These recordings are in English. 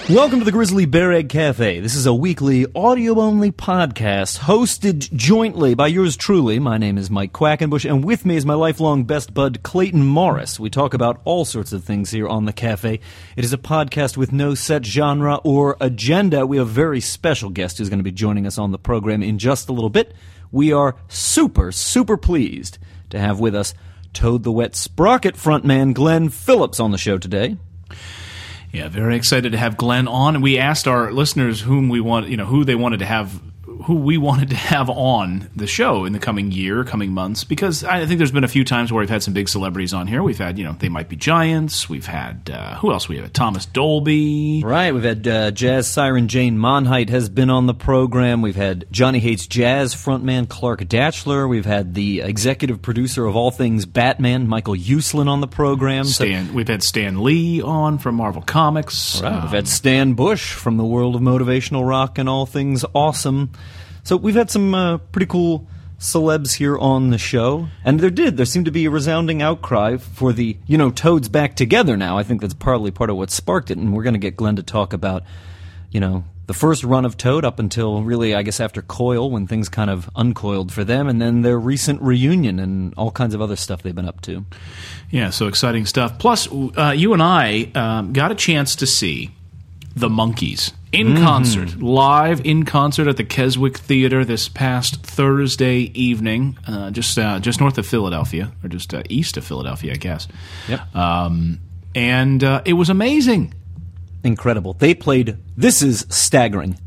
Welcome to the Grizzly Bear Egg Cafe. This is a weekly audio-only podcast hosted jointly by yours truly. My name is Mike Quackenbush, and with me is my lifelong best bud, Clayton Morris. We talk about all sorts of things here on the cafe. It is a podcast with no set genre or agenda. We have a very special guest who's going to be joining us on the program in just a little bit. We are super pleased to have with us Toad the Wet Sprocket frontman Glenn Phillips on the show today. Yeah, very excited to have Glenn on. And we asked our listeners who we wanted to have on the show in the coming year, coming months, because I think there's been a few times where we've had some big celebrities on here. We've had, They Might Be Giants. We've had, who else? We have Thomas Dolby. Right. We've had jazz siren Jane Monheit has been on the program. We've had Johnny Hates Jazz frontman Clark Datchler. We've had the executive producer of all things Batman, Michael Uslan, on the program. We've had Stan Lee on from Marvel Comics. Right. We've had Stan Bush from the world of motivational rock and all things awesome. So we've had some pretty cool celebs here on the show, and there seemed to be a resounding outcry for the, Toad's back together now. I think that's partly part of what sparked it, and we're going to get Glenn to talk about, the first run of Toad up until really, I guess, after Coil, when things kind of uncoiled for them, and then their recent reunion and all kinds of other stuff they've been up to. Yeah, so exciting stuff. Plus, you and I got a chance to see the Monkees in concert, live in concert at the Keswick Theater this past Thursday evening, just north of Philadelphia, or just east of Philadelphia, I guess. Yep. And it was amazing. Incredible. They played, this is staggering,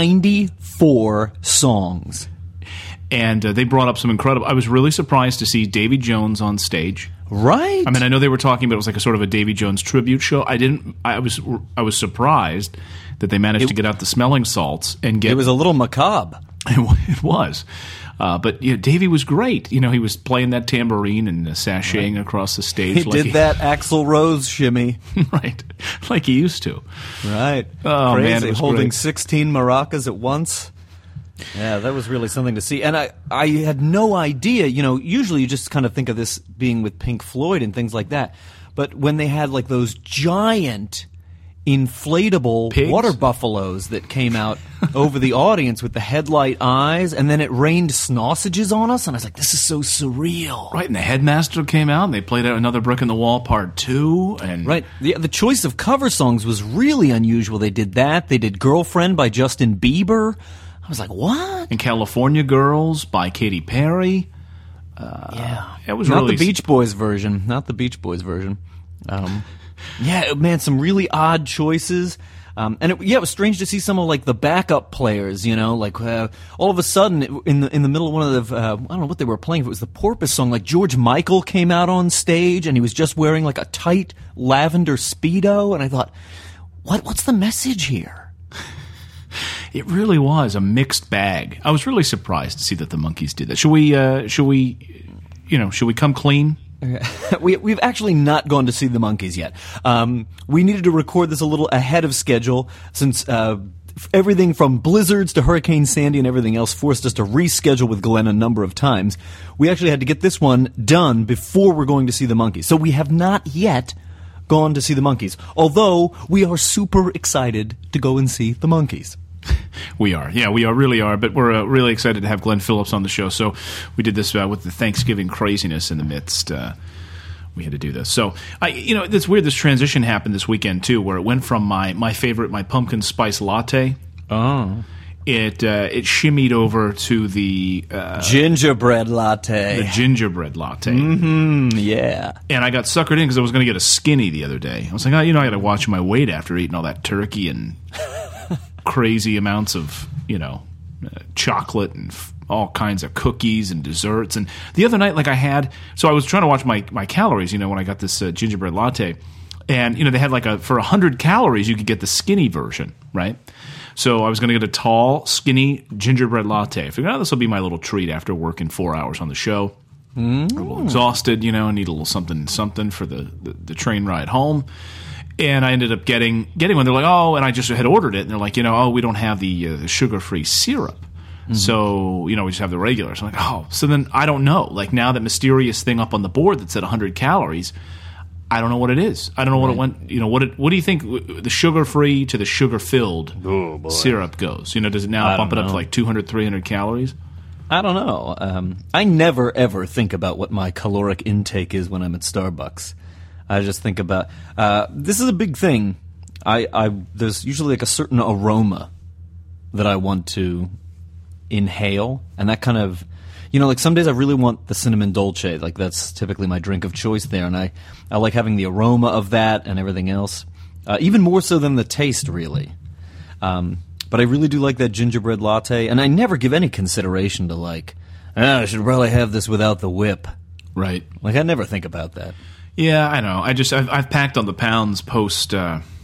94 songs. And they brought up some incredible... I was really surprised to see Davy Jones on stage. Right. I mean, I know they were talking about it was like a sort of a Davy Jones tribute show. I was surprised that they managed to get out the smelling salts and get... It was a little macabre. It was. But Davy was great. He was playing that tambourine and sashaying across the stage. He did that Axl Rose shimmy. Right. Like he used to. Right. Oh, crazy. man, it was holding great. 16 maracas at once. Yeah, that was really something to see. And I had no idea, usually you just kind of think of this being with Pink Floyd and things like that. But when they had like those giant inflatable pigs? Water buffaloes that came out over the audience with the headlight eyes, and then it rained sausages on us, and I was like, this is so surreal. Right, and the Headmaster came out, and they played out Another Brick in the Wall Part 2. And right. The choice of cover songs was really unusual. They did that. They did Girlfriend by Justin Bieber. I was like, what? And California Girls by Katy Perry. Yeah. It was not really... the Beach Boys version. Not the Beach Boys version. Yeah, man, some really odd choices. And it was strange to see some of like the backup players, all of a sudden in the middle of one of the, I don't know what they were playing, if it was the Porpoise song, like George Michael came out on stage and he was just wearing like a tight lavender Speedo, and I thought, what's the message here? It really was a mixed bag. I was really surprised to see that the Monkees did that. Should we come clean? We've actually not gone to see the Monkees yet. We needed to record this a little ahead of schedule since everything from blizzards to Hurricane Sandy and everything else forced us to reschedule with Glenn a number of times. We actually had to get this one done before we're going to see the Monkees. So we have not yet gone to see the Monkees, although we are super excited to go and see the Monkees. We are. Yeah, we really are. But we're really excited to have Glenn Phillips on the show. So we did this with the Thanksgiving craziness in the midst. We had to do this. So, it's weird this transition happened this weekend, too, where it went from my favorite, my pumpkin spice latte. Oh. It shimmied over to the... gingerbread latte. The gingerbread latte. Mm-hmm, yeah. And I got suckered in because I was going to get a skinny the other day. I was like, I got to watch my weight after eating all that turkey and... crazy amounts of, chocolate and all kinds of cookies and desserts. And the other night, so I was trying to watch my calories, when I got this gingerbread latte. And, they had for 100 calories, you could get the skinny version, right? So I was going to get a tall, skinny gingerbread latte. I figured, this will be my little treat after working 4 hours on the show. I'm a little exhausted, I need a little something for the train ride home. And I ended up getting one. They're like, and I just had ordered it. And they're like, we don't have the sugar-free syrup. Mm-hmm. So, we just have the regular. So I'm like, so then I don't know. Like now that mysterious thing up on the board that said 100 calories, I don't know what it is. I don't know what it went. What do you think the sugar-free to the sugar-filled syrup goes? Does it now bump it up to like 200, 300 calories? I don't know. I never ever think about what my caloric intake is when I'm at Starbucks. I just think about this is a big thing. There's usually like a certain aroma that I want to inhale, and that kind of, like some days I really want the cinnamon dolce. Like that's typically my drink of choice there, and I like having the aroma of that and everything else, even more so than the taste, really. But I really do like that gingerbread latte, and I never give any consideration to like, I should probably have this without the whip. Right. Like I never think about that. Yeah, I know. I've packed on the pounds post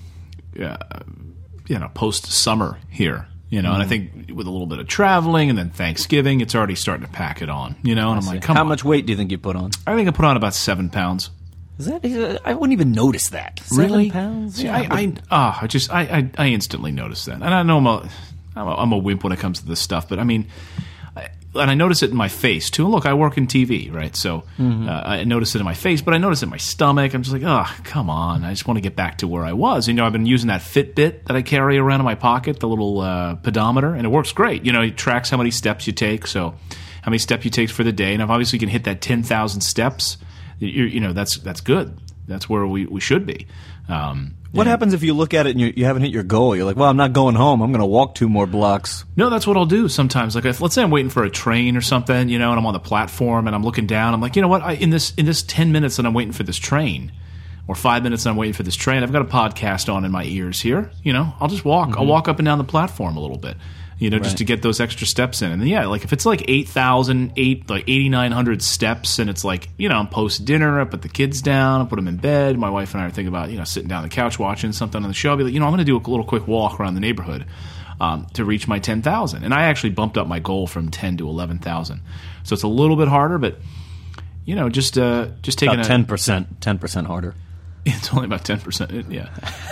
summer here. And I think with a little bit of traveling and then Thanksgiving, it's already starting to pack it on. And I'm like, come on. How much weight do you think you put on? I think I put on about 7 pounds. Is that? I wouldn't even notice that. 7 pounds? See, Yeah, I instantly noticed that. And I know I'm a wimp when it comes to this stuff, but I mean, and I notice it in my face too. And look, I work in TV, right? So I notice it in my face, but I notice it in my stomach. I'm just like, oh, come on. I just want to get back to where I was. I've been using that Fitbit that I carry around in my pocket, the little pedometer, and it works great. It tracks how many steps you take, so how many steps you take for the day. And if obviously you can hit that 10,000 steps, that's good. That's where we should be. What happens if you look at it and you haven't hit your goal? You're like, well, I'm not going home. I'm going to walk 2 more blocks. No, that's what I'll do sometimes. Like, let's say I'm waiting for a train or something, and I'm on the platform and I'm looking down. I'm like, you know what? In this 10 minutes that I'm waiting for this train, or 5 minutes that I'm waiting for this train, I've got a podcast on in my ears here. I'll just walk. I'll walk up and down the platform a little bit. Just to get those extra steps in. And then, like if it's like 8,900 steps, and it's like, I'm post dinner, I put the kids down, I put them in bed. My wife and I are thinking about, sitting down on the couch watching something on the show. I'll be like, I'm going to do a little quick walk around the neighborhood to reach my 10,000. And I actually bumped up my goal from 10 to 11,000. So it's a little bit harder, but, just taking about 10% harder. It's only about 10%. Yeah.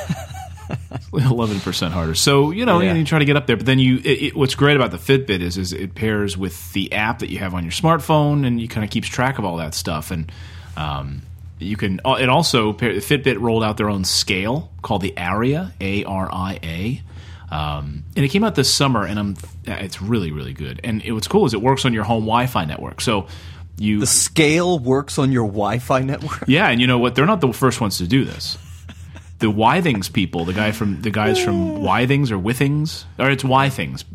11% harder. So, you try to get up there. But then what's great about the Fitbit is it pairs with the app that you have on your smartphone, and you kind of keeps track of all that stuff. And you can. It also Fitbit rolled out their own scale called the Aria, ARIA. And it came out this summer, and it's really, really good. And what's cool is it works on your home Wi-Fi network. So the scale works on your Wi-Fi network? Yeah, and you know what? They're not the first ones to do this. The Withings people, the guys from Withings or Withings, or it's Withings,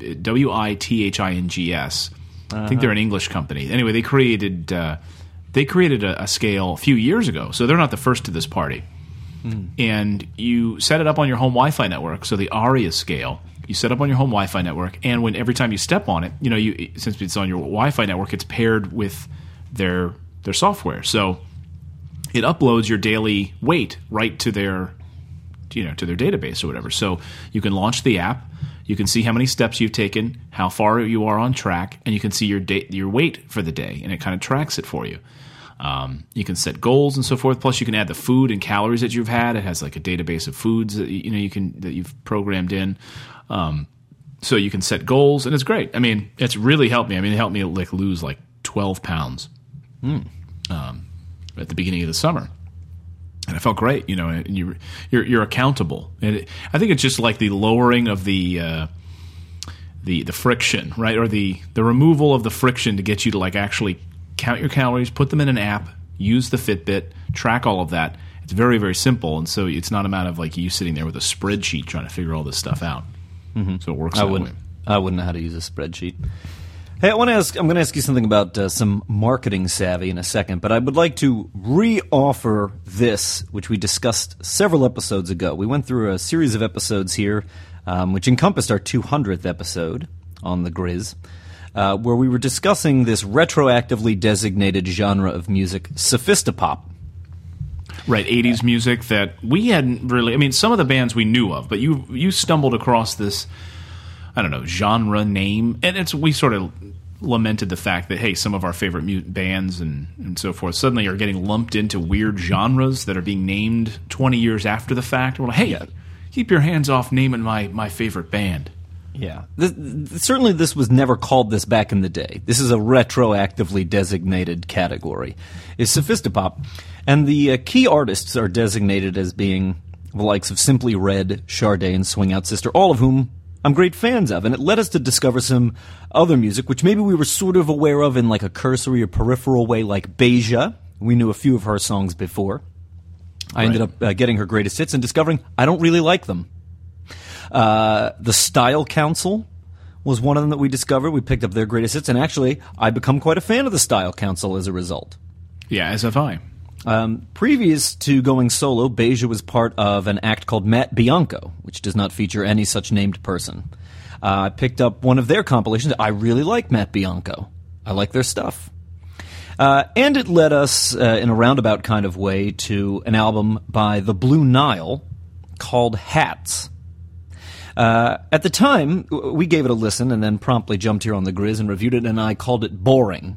WITHINGS. I think they're an English company. Anyway, they created a scale a few years ago, so they're not the first to this party. And you set it up on your home Wi-Fi network, so the Aria scale, you set up on your home Wi-Fi network, and every time you step on it, since it's on your Wi-Fi network, it's paired with their software, so it uploads your daily weight right to their database or whatever. So you can launch the app, you can see how many steps you've taken, how far you are on track, and you can see your weight for the day, and it kind of tracks it for you. You can set goals and so forth. Plus, you can add the food and calories that you've had. It has like a database of foods that that you've programmed in. So you can set goals, and it's great. I mean, it's really helped me. I mean, it helped me lose 12 pounds at the beginning of the summer. And I felt great, and you're accountable. And I think it's just like the lowering of the friction, right, or the removal of the friction to get you to actually count your calories, put them in an app, use the Fitbit, track all of that. It's very, very simple, and so it's not a matter of you sitting there with a spreadsheet trying to figure all this stuff out. So it works that way. I wouldn't know how to use a spreadsheet. Hey, I'm going to ask you something about some marketing savvy in a second, but I would like to re-offer this, which we discussed several episodes ago. We went through a series of episodes here, which encompassed our 200th episode on the Grizz, where we were discussing this retroactively designated genre of music, sophistopop. Right, 80s music that we hadn't really... I mean, some of the bands we knew of, but you stumbled across this... I don't know, genre name. And we sort of lamented the fact that, hey, some of our favorite bands and so forth suddenly are getting lumped into weird genres that are being named 20 years after the fact. We're like, hey, keep your hands off naming my favorite band. Yeah. Certainly this was never called this back in the day. This is a retroactively designated category. It's Sophistopop. And the key artists are designated as being the likes of Simply Red, Sade, and Swing Out Sister, all of whom I'm great fans of. And it led us to discover some other music, which maybe we were sort of aware of in like a cursory or peripheral way, like Beja. We knew a few of her songs before. I ended up getting her greatest hits and discovering I don't really like them. The Style Council was one of them that we discovered. We picked up their greatest hits, and actually, I become quite a fan of the Style Council as a result. Yeah, as have I. Previous to going solo, Beja was part of an act called Matt Bianco, which does not feature any such named person. I picked up one of their compilations. I really like Matt Bianco. I like their stuff. And it led us, in a roundabout kind of way, to an album by the Blue Nile called Hats. At the time, we gave it a listen and then promptly jumped here on the Grizz and reviewed it, and I called it boring.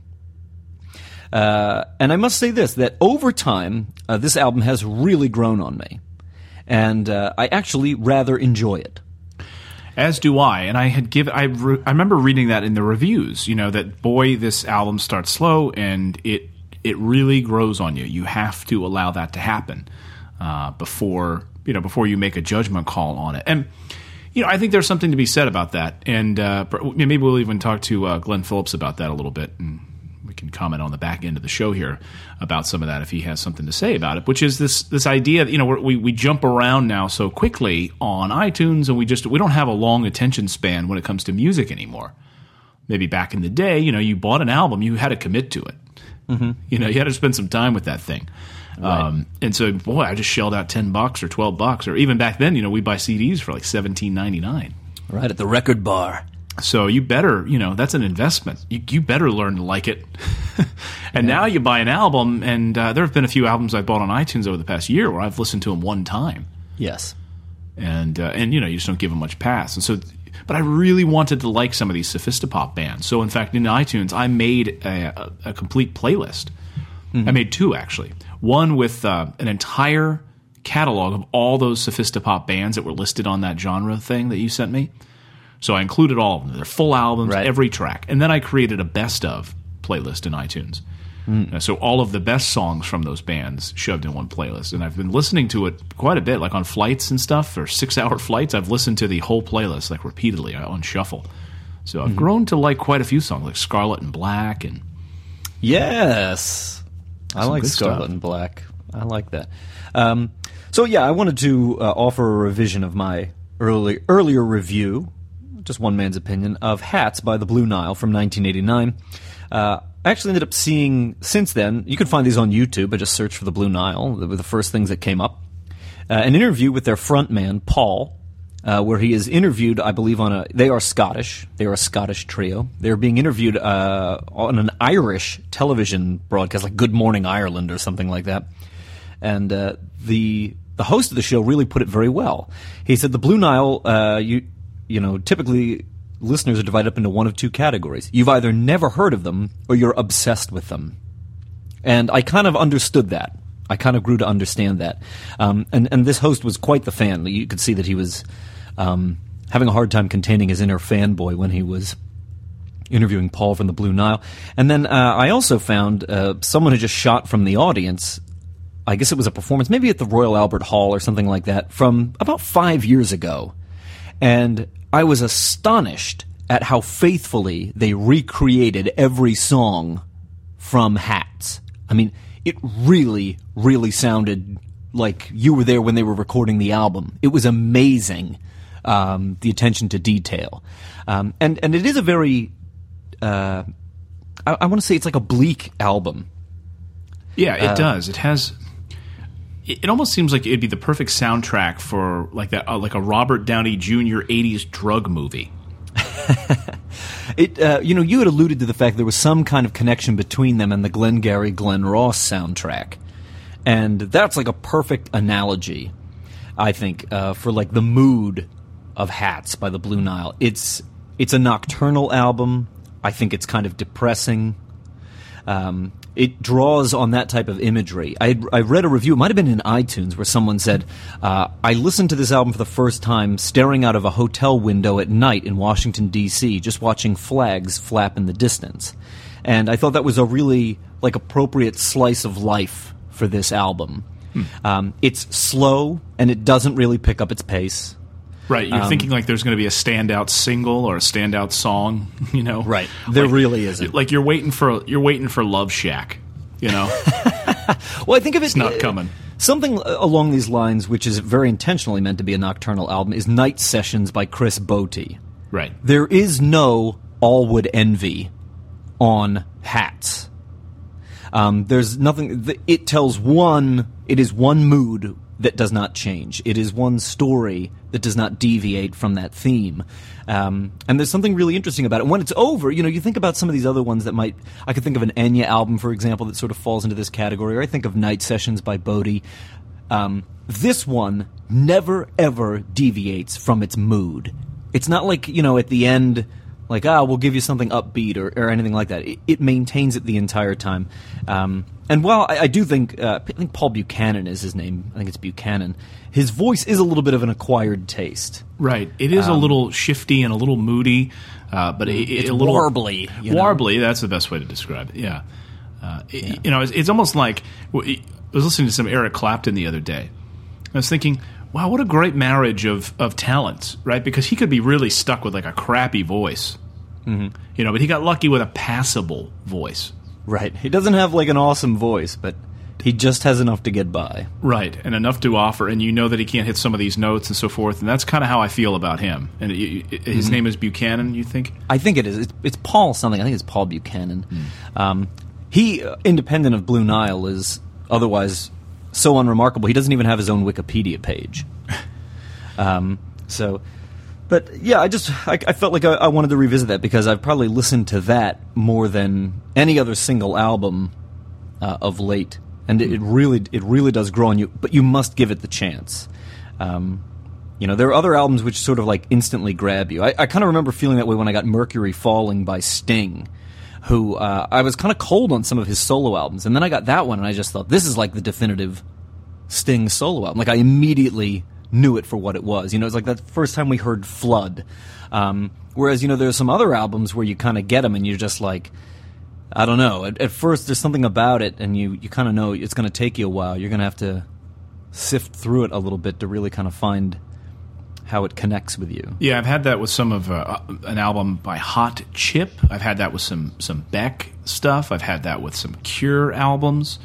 And I must say this, that over time, this album has really grown on me. And I actually rather enjoy it. As do I, and I remember reading that in the reviews, that, boy, this album starts slow and it really grows on you. You have to allow that to happen before you make a judgment call on it. And, I think there's something to be said about that. And maybe we'll even talk to Glenn Phillips about that a little bit, and we can comment on the back end of the show here about some of that if he has something to say about it, which is this idea that, we jump around now so quickly on iTunes, and we don't have a long attention span when it comes to music anymore. Maybe back in the day, you bought an album, you had to commit to it. Mm-hmm. You had to spend some time with that thing. Right. And so, boy, I just shelled out $10 or $12, or even back then, we buy CDs for like $17.99. Right, at the record bar. So you better, that's an investment. You better learn to like it. And now you buy an album, and there have been a few albums I've bought on iTunes over the past year where I've listened to them one time. Yes. And you just don't give them much pass. And so, but I really wanted to like some of these Sophistopop bands. So in fact, in iTunes, I made a complete playlist. Mm-hmm. I made two, actually. One with an entire catalog of all those Sophistopop bands that were listed on that genre thing that you sent me. So I included all of them. They're full albums, right. Every track. And then I created a best of playlist in iTunes. So all of the best songs from those bands shoved in one playlist. And I've been listening to it quite a bit, like on flights and stuff, or 6-hour flights. I've listened to the whole playlist, like repeatedly on shuffle. So I've grown to like quite a few songs, like Scarlet and Black. And yes. I like Scarlet and Black. I like that. So yeah, I wanted to offer a revision of my earlier review, just one man's opinion, of Hats by the Blue Nile from 1989. I actually ended up seeing, since then, you can find these on YouTube, I just searched for the Blue Nile, they were the first things that came up, an interview with their frontman, Paul, where he is interviewed, I believe, they are Scottish, they are a Scottish trio, they're being interviewed on an Irish television broadcast, like Good Morning Ireland or something like that, and the host of the show really put it very well. He said, the Blue Nile, typically listeners are divided up into one of two categories. You've either never heard of them or you're obsessed with them. And I kind of understood that. I kind of grew to understand that. And this host was quite the fan. You could see that he was having a hard time containing his inner fanboy when he was interviewing Paul from the Blue Nile. And then I also found someone had just shot from the audience, I guess it was a performance, maybe at the Royal Albert Hall or something like that, from about 5 years ago. And I was astonished at how faithfully they recreated every song from Hats. I mean, it really, really sounded like you were there when they were recording the album. It was amazing, the attention to detail. And it is a very, I want to say it's like a bleak album. Yeah, it does. It has... It almost seems like it'd be the perfect soundtrack for like that, like a Robert Downey Jr. 80s drug movie. You had alluded to the fact there was some kind of connection between them and the Glengarry Glen Ross soundtrack, and that's like a perfect analogy, I think, for like the mood of Hats by the Blue Nile. It's a nocturnal album. I think it's kind of depressing. It draws on that type of imagery. I read a review, it might have been in iTunes, where someone said, I listened to this album for the first time staring out of a hotel window at night in Washington, D.C., just watching flags flap in the distance. And I thought that was a really appropriate slice of life for this album. It's slow, and it doesn't really pick up its pace. Right, you're thinking there's going to be a standout single or a standout song, Right, there really isn't. You're waiting for Love Shack, Well, I think of it. It's not coming. Something along these lines, which is very intentionally meant to be a nocturnal album, is Night Sessions by Chris Botti. Right. There is no All Would Envy on Hats. There's nothing. It is one mood that does not change. It is one story that does not deviate from that theme. And there's something really interesting about it. And when it's over, you think about some of these other ones I could think of an Enya album, for example, that sort of falls into this category, or I think of Night Sessions by Botti. This one never, ever deviates from its mood. It's not at the end, we'll give you something upbeat or anything like that. It maintains it the entire time. And while I do think Paul Buchanan is his name, I think it's Buchanan, his voice is a little bit of an acquired taste. Right. It is a little shifty and a little moody, but it's a little warbly. Warbly, that's the best way to describe it, yeah. It's almost like, I was listening to some Eric Clapton the other day. I was thinking, wow, what a great marriage of talents, right? Because he could be really stuck with a crappy voice. Mm-hmm. But he got lucky with a passable voice. Right. He doesn't have an awesome voice, but he just has enough to get by. Right, and enough to offer, and that he can't hit some of these notes and so forth, and that's kind of how I feel about him. And his name is Buchanan, you think? I think it is. It's Paul something. I think it's Paul Buchanan. He, independent of Blue Nile, is otherwise so unremarkable. He doesn't even have his own Wikipedia page. But yeah, I felt like I wanted to revisit that because I've probably listened to that more than any other single album of late, and it really does grow on you. But you must give it the chance. There are other albums which sort of instantly grab you. I kind of remember feeling that way when I got Mercury Falling by Sting, who I was kind of cold on some of his solo albums, and then I got that one, and I just thought this is the definitive Sting solo album. I immediately knew it for what it was. It's that first time we heard Flood. Whereas, there's some other albums where you kind of get them and you're just I don't know. At first, there's something about it and you kind of know it's going to take you a while. You're going to have to sift through it a little bit to really kind of find how it connects with you. Yeah, I've had that with some of an album by Hot Chip. I've had that with some Beck stuff. I've had that with some Cure albums.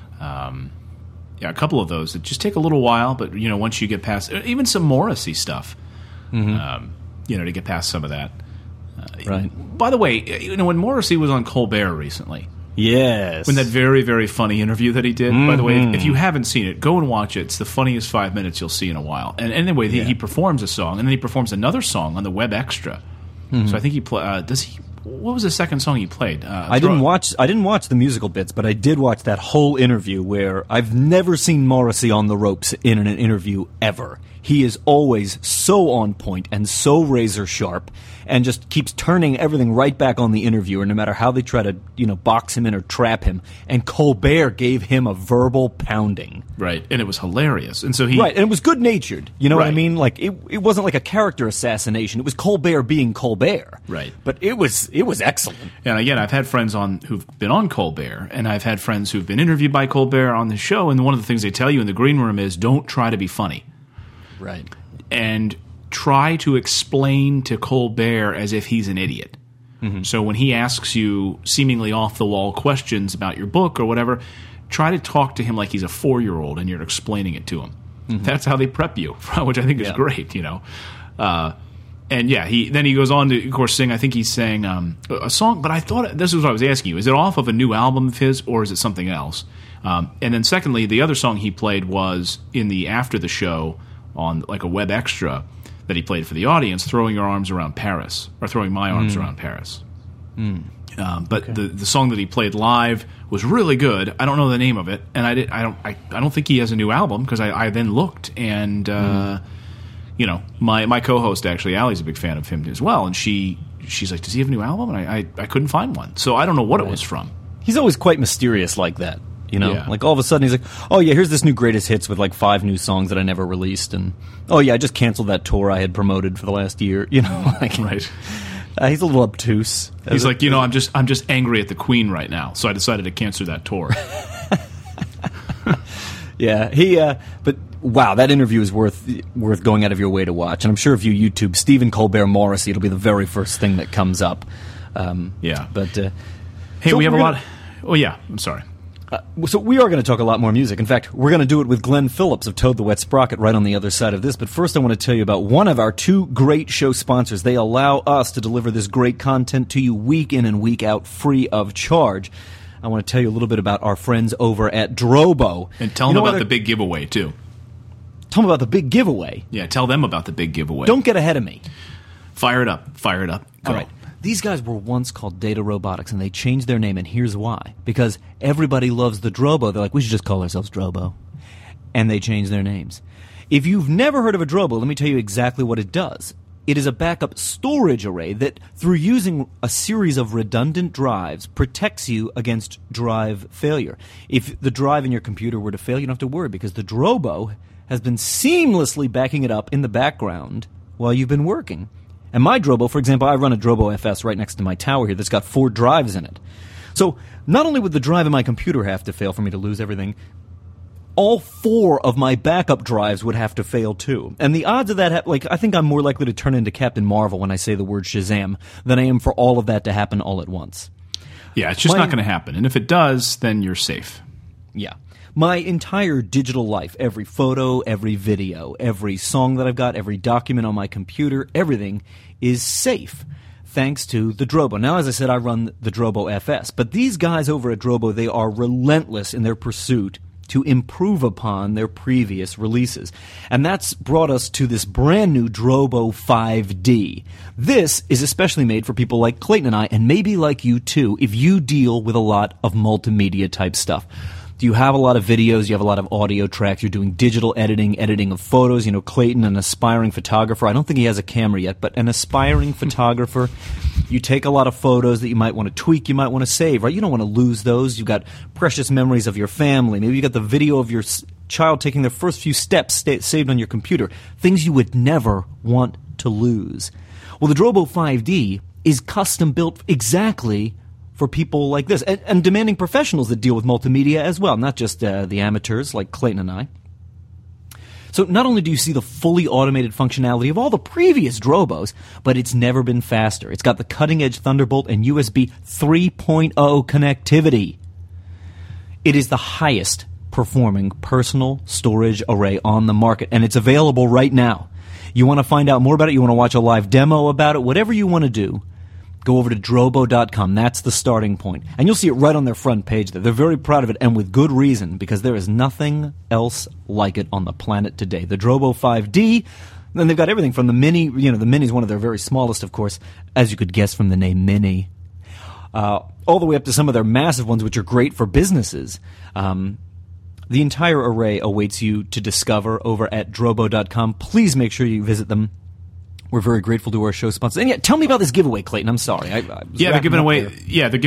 Yeah, a couple of those that just take a little while, but once you get past, even some Morrissey stuff, to get past some of that. Right. By the way, when Morrissey was on Colbert recently, yes, when that very, very funny interview that he did. By the way, if you haven't seen it, go and watch it. It's the funniest 5 minutes you'll see in a while. And anyway, he performs a song, and then he performs another song on the Web Extra. So I think he does he. What was the second song he played? I didn't watch the musical bits, but I did watch that whole interview where I've never seen Morrissey on the ropes in an interview ever. He is always so on point and so razor sharp and just keeps turning everything right back on the interviewer no matter how they try to, box him in or trap him. And Colbert gave him a verbal pounding. Right, and it was hilarious. And so he Right, and it was good-natured. You know what I mean? It wasn't like a character assassination. It was Colbert being Colbert. Right. But it was excellent. And again, I've had friends who've been on Colbert, and I've had friends who've been interviewed by Colbert on the show, and one of the things they tell you in the green room is don't try to be funny. Right. And try to explain to Colbert as if he's an idiot. Mm-hmm. So when he asks you seemingly off-the-wall questions about your book or whatever, try to talk to him like he's a 4-year-old and you're explaining it to him. Mm-hmm. That's how they prep you, which I think is great, And yeah, then he goes on to, of course, sing. I think he's sang a song, but I thought this is what I was asking you: is it off of a new album of his, or is it something else? And then, secondly, the other song he played was in the after the show on a web extra that he played for the audience, "Throwing Your Arms Around Paris" or "Throwing My Arms Around Paris." But the song that he played live was really good. I don't know the name of it, and I don't think he has a new album because I then looked and. My co-host, actually, Allie's a big fan of him as well, and she's like, does he have a new album? And I couldn't find one. So I don't know what it was from. He's always quite mysterious like that. You know, Yeah. like all of a sudden he's like, oh yeah, here's this new greatest hits with like 5 new songs that I never released. And oh yeah, I just canceled that tour I had promoted for the last year. You know, like, Right. He's a little obtuse. He's like, I'm just angry at the Queen right now, so I decided to cancel that tour. Yeah, but wow, that interview is worth going out of your way to watch. And I'm sure if you YouTube Stephen Colbert Morrissey, it'll be the very first thing that comes up. Yeah. But Hey, so we have a we're lot. Oh yeah, I'm sorry. So we are going to talk a lot more music. In fact, we're going to do it with Glenn Phillips of Toad the Wet Sprocket right on the other side of this. But first I want to tell you about one of our 2 great show sponsors. They allow us to deliver this great content to you week in and week out free of charge. I want to tell you a little bit about our friends over at Drobo. And tell them about the big giveaway, too. Tell them about the big giveaway. Yeah, tell them about the big giveaway. Don't get ahead of me. Fire it up. Fire it up. Go. All right. These guys were once called Data Robotics, and they changed their name, and here's why. Because everybody loves the Drobo. They're like, we should just call ourselves Drobo. And they changed their names. If you've never heard of a Drobo, let me tell you exactly what it does. It is a backup storage array that, through using a series of redundant drives, protects you against drive failure. If the drive in your computer were to fail, you don't have to worry, because the Drobo has been seamlessly backing it up in the background while you've been working. And my Drobo, for example, I run a Drobo FS right next to my tower here that's got 4 drives in it. So not only would the drive in my computer have to fail for me to lose everything, all 4 of my backup drives would have to fail too. And the odds of that, I think I'm more likely to turn into Captain Marvel when I say the word Shazam than I am for all of that to happen all at once. Yeah, it's just not going to happen. And if it does, then you're safe. Yeah. My entire digital life, every photo, every video, every song that I've got, every document on my computer, everything is safe thanks to the Drobo. Now, as I said, I run the Drobo FS, but these guys over at Drobo, they are relentless in their pursuit to improve upon their previous releases. And that's brought us to this brand new Drobo 5D. This is especially made for people like Clayton and I, and maybe like you too, if you deal with a lot of multimedia type stuff. Do you have a lot of videos? You have a lot of audio tracks. You're doing digital editing of photos. You know, Clayton, an aspiring photographer. I don't think he has a camera yet, but an aspiring photographer. You take a lot of photos that you might want to tweak, you might want to save, right? You don't want to lose those. You've got precious memories of your family. Maybe you got the video of your child taking their first few steps saved on your computer. Things you would never want to lose. Well, the Drobo 5D is custom built exactly for people like this, and demanding professionals that deal with multimedia as well, not just the amateurs like Clayton and I. So not only do you see the fully automated functionality of all the previous Drobos, but it's never been faster. It's got the cutting-edge Thunderbolt and USB 3.0 connectivity. It is the highest performing personal storage array on the market, and it's available right now. You want to find out more about it, you want to watch a live demo about it, whatever you want to do, go over to drobo.com. That's the starting point. And you'll see it right on their front page there. They're very proud of it, and with good reason, because there is nothing else like it on the planet today. The Drobo 5D, then they've got everything from the Mini. You know, the Mini is one of their very smallest, of course, as you could guess from the name Mini. All the way up to some of their massive ones, which are great for businesses. The entire array awaits you to discover over at drobo.com. Please make sure you visit them. We're very grateful to our show sponsors. And yeah, tell me about this giveaway, Clayton. I'm sorry. They're giving away 2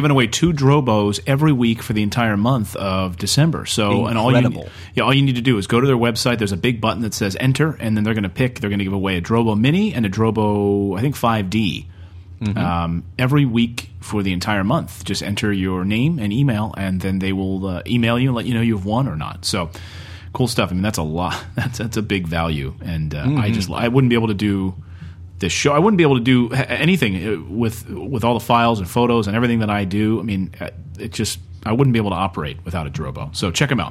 Drobos every week for the entire month of December. So, incredible. And all you need to do is go to their website. There's a big button that says enter, and then they're going to give away a Drobo Mini and a Drobo, I think 5D. Mm-hmm. Every week for the entire month. Just enter your name and email, and then they will email you and let you know you've won or not. So, cool stuff. I mean, that's a lot. That's a big value, and I wouldn't be able to do this show. I wouldn't be able to do anything with all the files and photos and everything that I do. I mean, I wouldn't be able to operate without a Drobo. So check them out.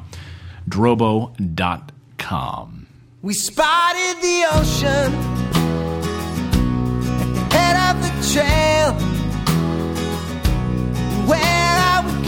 Drobo.com. We spotted the ocean at the head of the trail. Where are we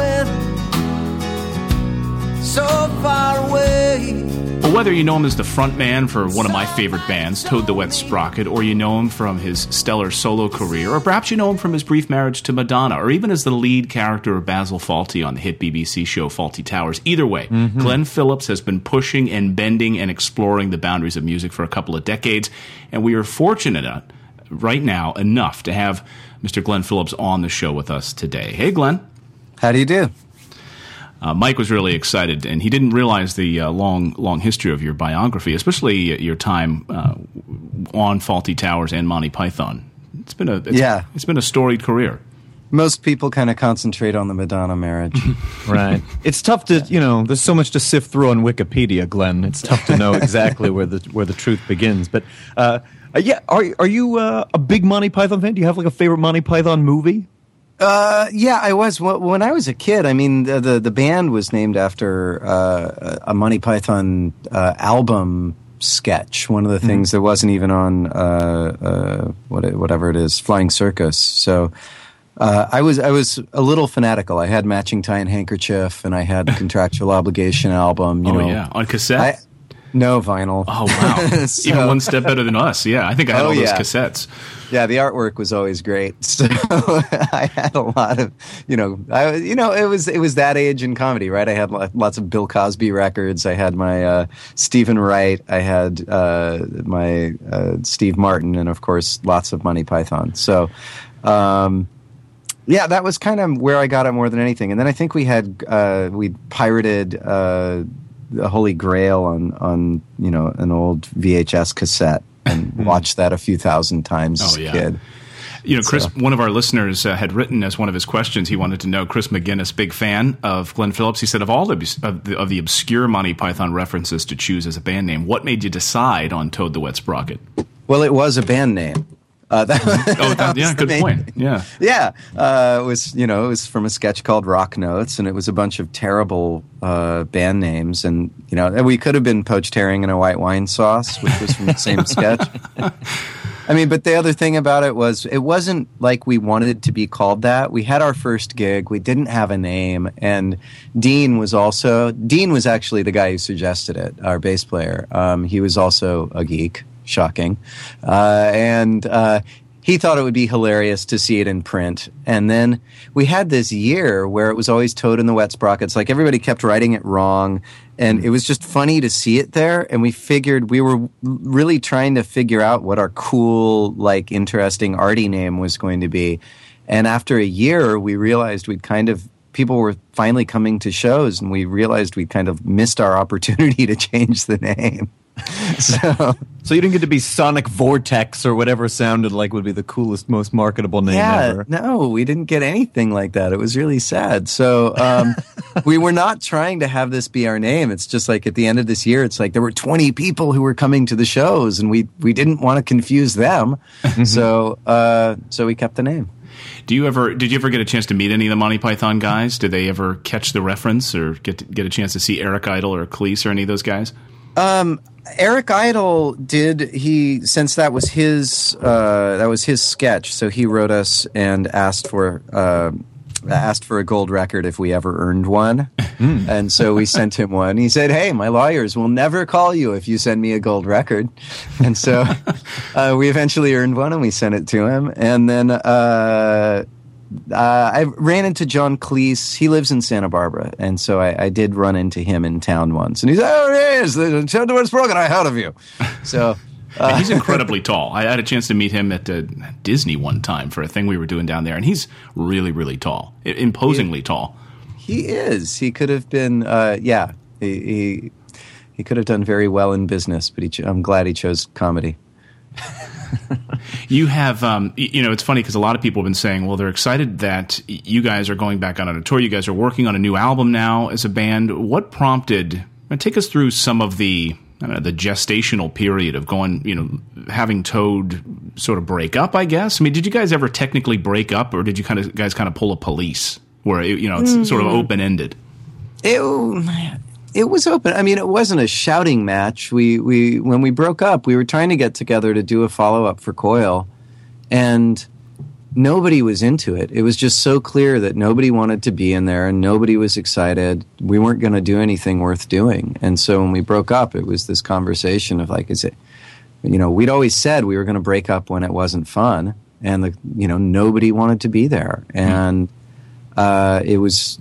going? So far away. Well, whether you know him as the front man for one of my favorite bands, Toad the Wet Sprocket, or you know him from his stellar solo career, or perhaps you know him from his brief marriage to Madonna, or even as the lead character of Basil Fawlty on the hit BBC show Fawlty Towers. Either way, Glenn Phillips has been pushing and bending and exploring the boundaries of music for a couple of decades, and we are fortunate right now enough to have Mr. Glenn Phillips on the show with us today. Hey, Glenn. How do you do? Mike was really excited, and he didn't realize the long history of your biography, especially your time on Fawlty Towers and Monty Python. It's been a storied career. Most people kind of concentrate on the Madonna marriage. Right. It's tough to, there's so much to sift through on Wikipedia, Glenn. It's tough to know exactly where the truth begins. But are you a big Monty Python fan? Do you have like a favorite Monty Python movie? Yeah, I was. When I was a kid, I mean, the band was named after a Monty Python album sketch. One of the things that wasn't even on whatever it is, Flying Circus. So I was a little fanatical. I had Matching Tie and Handkerchief, and I had Contractual Obligation album. On cassette. No, vinyl. Oh, wow. Even one step better than us. Yeah, I think I had all those cassettes. Yeah, the artwork was always great. So I had a lot of, it was that age in comedy, right? I had lots of Bill Cosby records. I had my Stephen Wright. I had my Steve Martin, and of course, lots of Monty Python. So, yeah, that was kind of where I got it more than anything. And then I think we pirated the Holy Grail on an old VHS cassette and watched that a few thousand times as a kid. Chris, one of our listeners had written as one of his questions, he wanted to know, Chris McGinnis, big fan of Glenn Phillips. He said, of all the obscure Monty Python references to choose as a band name, what made you decide on Toad the Wet Sprocket? Well, it was a band name. Good point. Yeah. Yeah. It was from a sketch called Rock Notes, and it was a bunch of terrible band names. And, and we could have been Poached Herring in a White Wine Sauce, which was from the same sketch. I mean, but the other thing about it was it wasn't like we wanted to be called that. We had our first gig. We didn't have a name. And Dean was actually the guy who suggested it, our bass player. He was also a geek. Shocking. And he thought it would be hilarious to see it in print. And then we had this year where it was always Toad in the Wet Sprockets. Like, everybody kept writing it wrong. And it was just funny to see it there. And we figured we were really trying to figure out what our cool, interesting, arty name was going to be. And after a year, we realized people were finally coming to shows, and we realized we kind of missed our opportunity to change the name. So you didn't get to be Sonic Vortex or whatever sounded like would be the coolest, most marketable name ever. No, we didn't get anything like that. It was really sad. So we were not trying to have this be our name. It's just like at the end of this year, it's like there were 20 people who were coming to the shows, and we didn't want to confuse them. So we kept the name. Did you ever get a chance to meet any of the Monty Python guys? Did they ever catch the reference or get a chance to see Eric Idle or Cleese or any of those guys? Eric Idle did. Since that was his sketch, so he wrote us and asked for a gold record if we ever earned one. And so we sent him one. He said, "Hey, my lawyers will never call you if you send me a gold record." And so we eventually earned one, and we sent it to him. And then I ran into John Cleese. He lives in Santa Barbara, and so I did run into him in town once. And he said, "Oh, yes, the Toad the Wet Sprocket, I heard of you." So he's incredibly tall. I had a chance to meet him at Disney one time for a thing we were doing down there, and he's really, really tall, imposingly tall. He is. He could have been. He could have done very well in business, but I'm glad he chose comedy. You have, it's funny because a lot of people have been saying, well, they're excited that you guys are going back on a tour. You guys are working on a new album now as a band. What prompted, take us through some of the gestational period of going, having Toad sort of break up, I guess? I mean, did you guys ever technically break up, or did you guys kind of pull a Police where, it's sort of open-ended? It was open. I mean, it wasn't a shouting match. When we broke up, we were trying to get together to do a follow-up for Coil, and nobody was into it. It was just so clear that nobody wanted to be in there, and nobody was excited. We weren't going to do anything worth doing. And so when we broke up, it was this conversation of we'd always said we were going to break up when it wasn't fun, and nobody wanted to be there. And it was,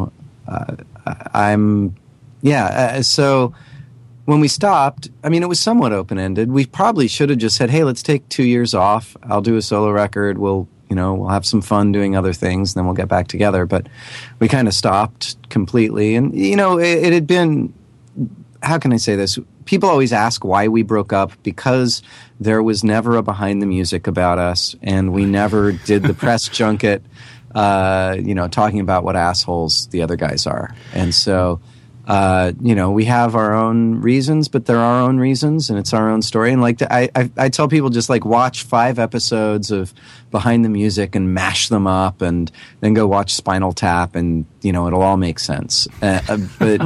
so when we stopped, I mean, it was somewhat open-ended. We probably should have just said, "Hey, let's take 2 years off. I'll do a solo record. We'll we'll have some fun doing other things, and then we'll get back together. But we kind of stopped completely. And, it had been, how can I say this? People always ask why we broke up, because there was never a behind the music about us, and we never did the press junket, talking about what assholes the other guys are. And so, we have our own reasons, but they're our own reasons, and it's our own story. And I tell people, just watch 5 episodes of Behind the Music and mash them up, and then go watch Spinal Tap, and it'll all make sense. But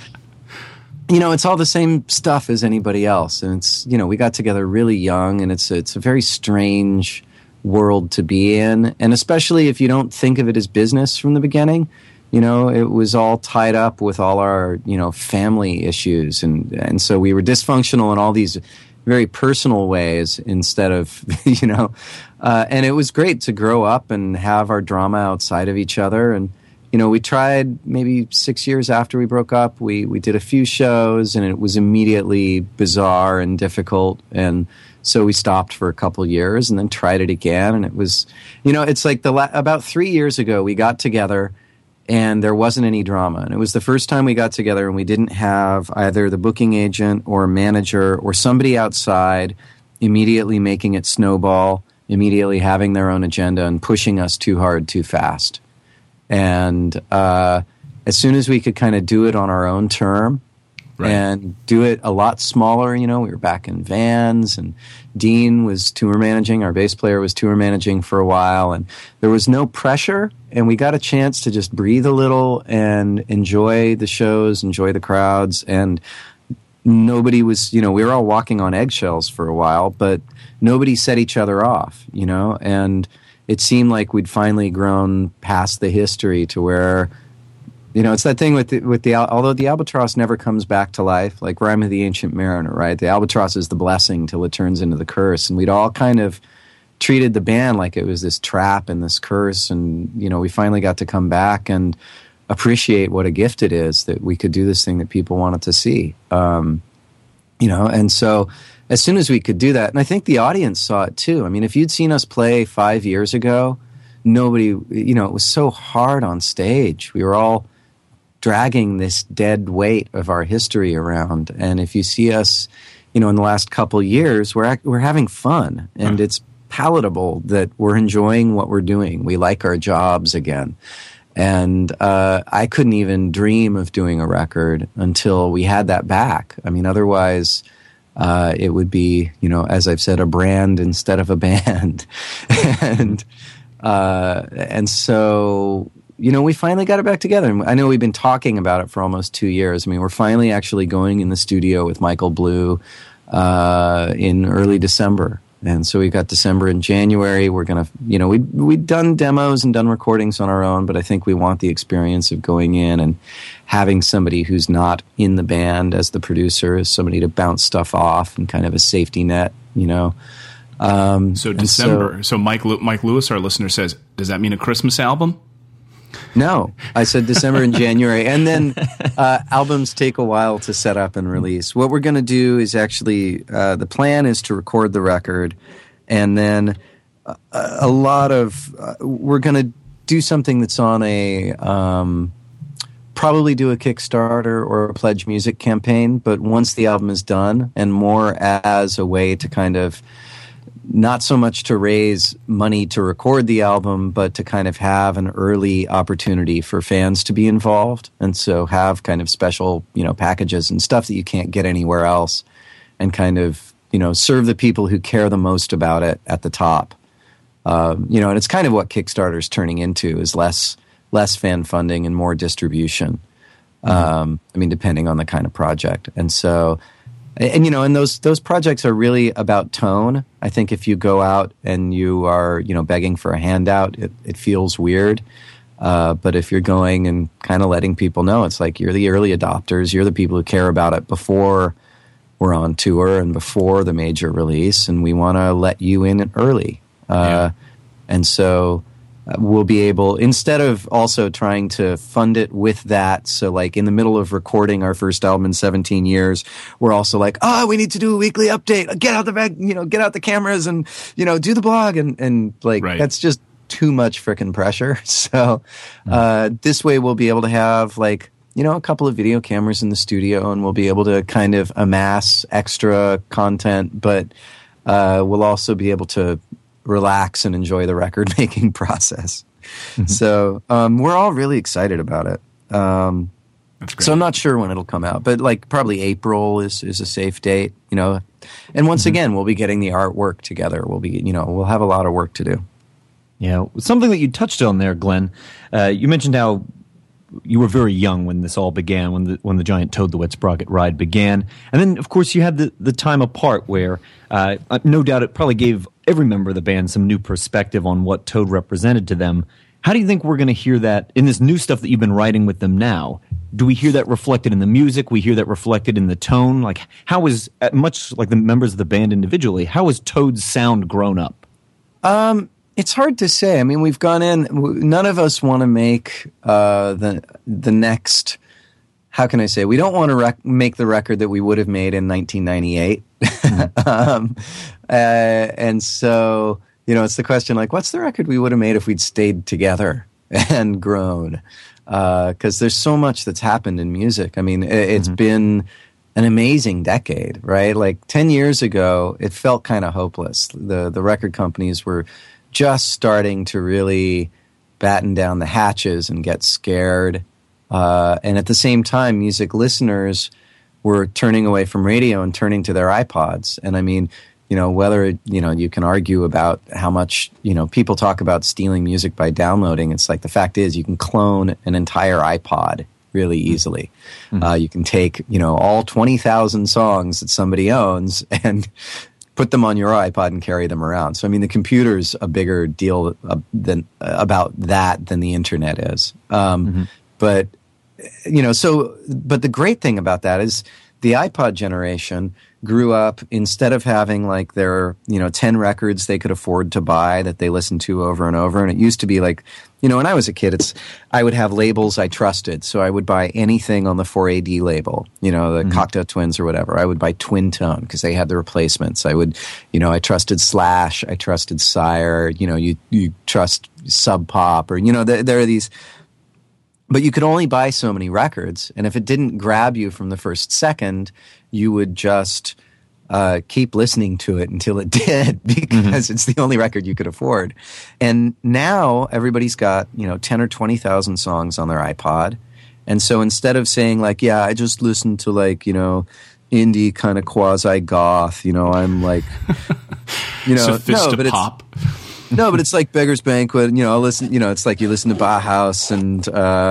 it's all the same stuff as anybody else, and it's we got together really young, and it's a very strange world to be in, and especially if you don't think of it as business from the beginning. It was all tied up with all our, family issues. And so we were dysfunctional in all these very personal ways instead of, and it was great to grow up and have our drama outside of each other. And, we tried maybe 6 years after we broke up. We did a few shows, and it was immediately bizarre and difficult. And so we stopped for a couple years and then tried it again. And it was, it's like about 3 years ago we got together, and there wasn't any drama. And it was the first time we got together and we didn't have either the booking agent or a manager or somebody outside immediately making it snowball, immediately having their own agenda and pushing us too hard, too fast. And as soon as we could kind of do it on our own term, right, and do it a lot smaller, we were back in vans, and Dean was tour managing, our bass player was tour managing for a while, and there was no pressure, and we got a chance to just breathe a little and enjoy the shows, enjoy the crowds, and nobody was, we were all walking on eggshells for a while, but nobody set each other off, and it seemed like we'd finally grown past the history to where, it's that thing with the although the albatross never comes back to life, like Rhyme of the Ancient Mariner, right? The albatross is the blessing till it turns into the curse, and we'd all kind of treated the band like it was this trap and this curse, and we finally got to come back and appreciate what a gift it is that we could do this thing that people wanted to see, and so as soon as we could do that, and I think the audience saw it too. I mean, if you'd seen us play 5 years ago, nobody, it was so hard on stage. We were all dragging this dead weight of our history around. And if you see us, in the last couple years, we're having fun, and it's palatable that we're enjoying what we're doing. We like our jobs again. And I couldn't even dream of doing a record until we had that back. I mean, otherwise, it would be, as I've said, a brand instead of a band. and so, we finally got it back together. And I know we've been talking about it for almost 2 years. I mean, we're finally actually going in the studio with Michael Blue in early December. And so we got December and January. We're going to, we'd done demos and done recordings on our own, but I think we want the experience of going in and having somebody who's not in the band as the producer, as somebody to bounce stuff off and kind of a safety net, So December. So Mike Lewis, our listener, says, does that mean a Christmas album? No, I said December and January. And then albums take a while to set up and release. What we're going to do is actually, the plan is to record the record, and then we're going to do something that's on probably do a Kickstarter or a Pledge Music campaign, but once the album is done, and more as a way to kind of, not so much to raise money to record the album, but to kind of have an early opportunity for fans to be involved. And so have kind of special, packages and stuff that you can't get anywhere else, and kind of, serve the people who care the most about it at the top. And it's kind of what Kickstarter's turning into, is less fan funding and more distribution. Depending on the kind of project. And so, and those projects are really about tone. I think if you go out and you are, begging for a handout, it feels weird. But if you're going and kind of letting people know, it's like you're the early adopters, you're the people who care about it before we're on tour and before the major release, and we want to let you in early. And so we'll be able, instead of also trying to fund it with that, so like in the middle of recording our first album in 17 years, we're also like, we need to do a weekly update, get out the cameras and, do the blog, and like, right. That's just too much frickin' pressure. So this way we'll be able to have like, a couple of video cameras in the studio, and we'll be able to kind of amass extra content, but we'll also be able to relax and enjoy the record making process. So we're all really excited about it. That's great. So I'm not sure when it'll come out, but like probably April is a safe date, And once again, we'll be getting the artwork together. We'll have a lot of work to do. Yeah, something that you touched on there, Glenn. You mentioned how you were very young when this all began, when the Giant Toad the Wet Sprocket ride began, and then of course you had the time apart where no doubt it probably gave every member of the band some new perspective on what Toad represented to them. How do you think we're going to hear that in this new stuff that you've been writing with them now? Do we hear that reflected in the music? We hear that reflected in the tone? Like, how is, much like the members of the band individually, how has Toad's sound grown up? It's hard to say. I mean, we've gone in. None of us want to make the next. How can I say? We don't want to make the record that we would have made in 1998. And so, it's the question like, what's the record we would have made if we'd stayed together and grown? Because there's so much that's happened in music. I mean, it's been an amazing decade, right? Like 10 years ago, it felt kind of hopeless. The record companies were just starting to really batten down the hatches and get scared. And at the same time, music listeners were turning away from radio and turning to their iPods. And I mean, whether, you can argue about how much, people talk about stealing music by downloading. It's like the fact is you can clone an entire iPod really easily. You can take, all 20,000 songs that somebody owns and put them on your iPod and carry them around. So, I mean, the computer's a bigger deal about that than the internet is. But, but the great thing about that is the iPod generation grew up, instead of having like their, 10 records they could afford to buy that they listened to over and over. And it used to be like, when I was a kid, I would have labels I trusted. So I would buy anything on the 4AD label, the Cocteau Twins or whatever. I would buy Twin Tone because they had the replacements. I would, I trusted Slash. I trusted Sire. You trust Sub Pop or, there are these. But you could only buy so many records. And if it didn't grab you from the first second, you would just keep listening to it until it did, because it's the only record you could afford. And now everybody's got, 10 or 20,000 songs on their iPod. And so instead of saying like, yeah, I just listen to like, indie kind of quasi-goth, I'm like, Sophistopop. No, but it's like Beggar's Banquet. I'll listen. It's like you listen to Bauhaus, and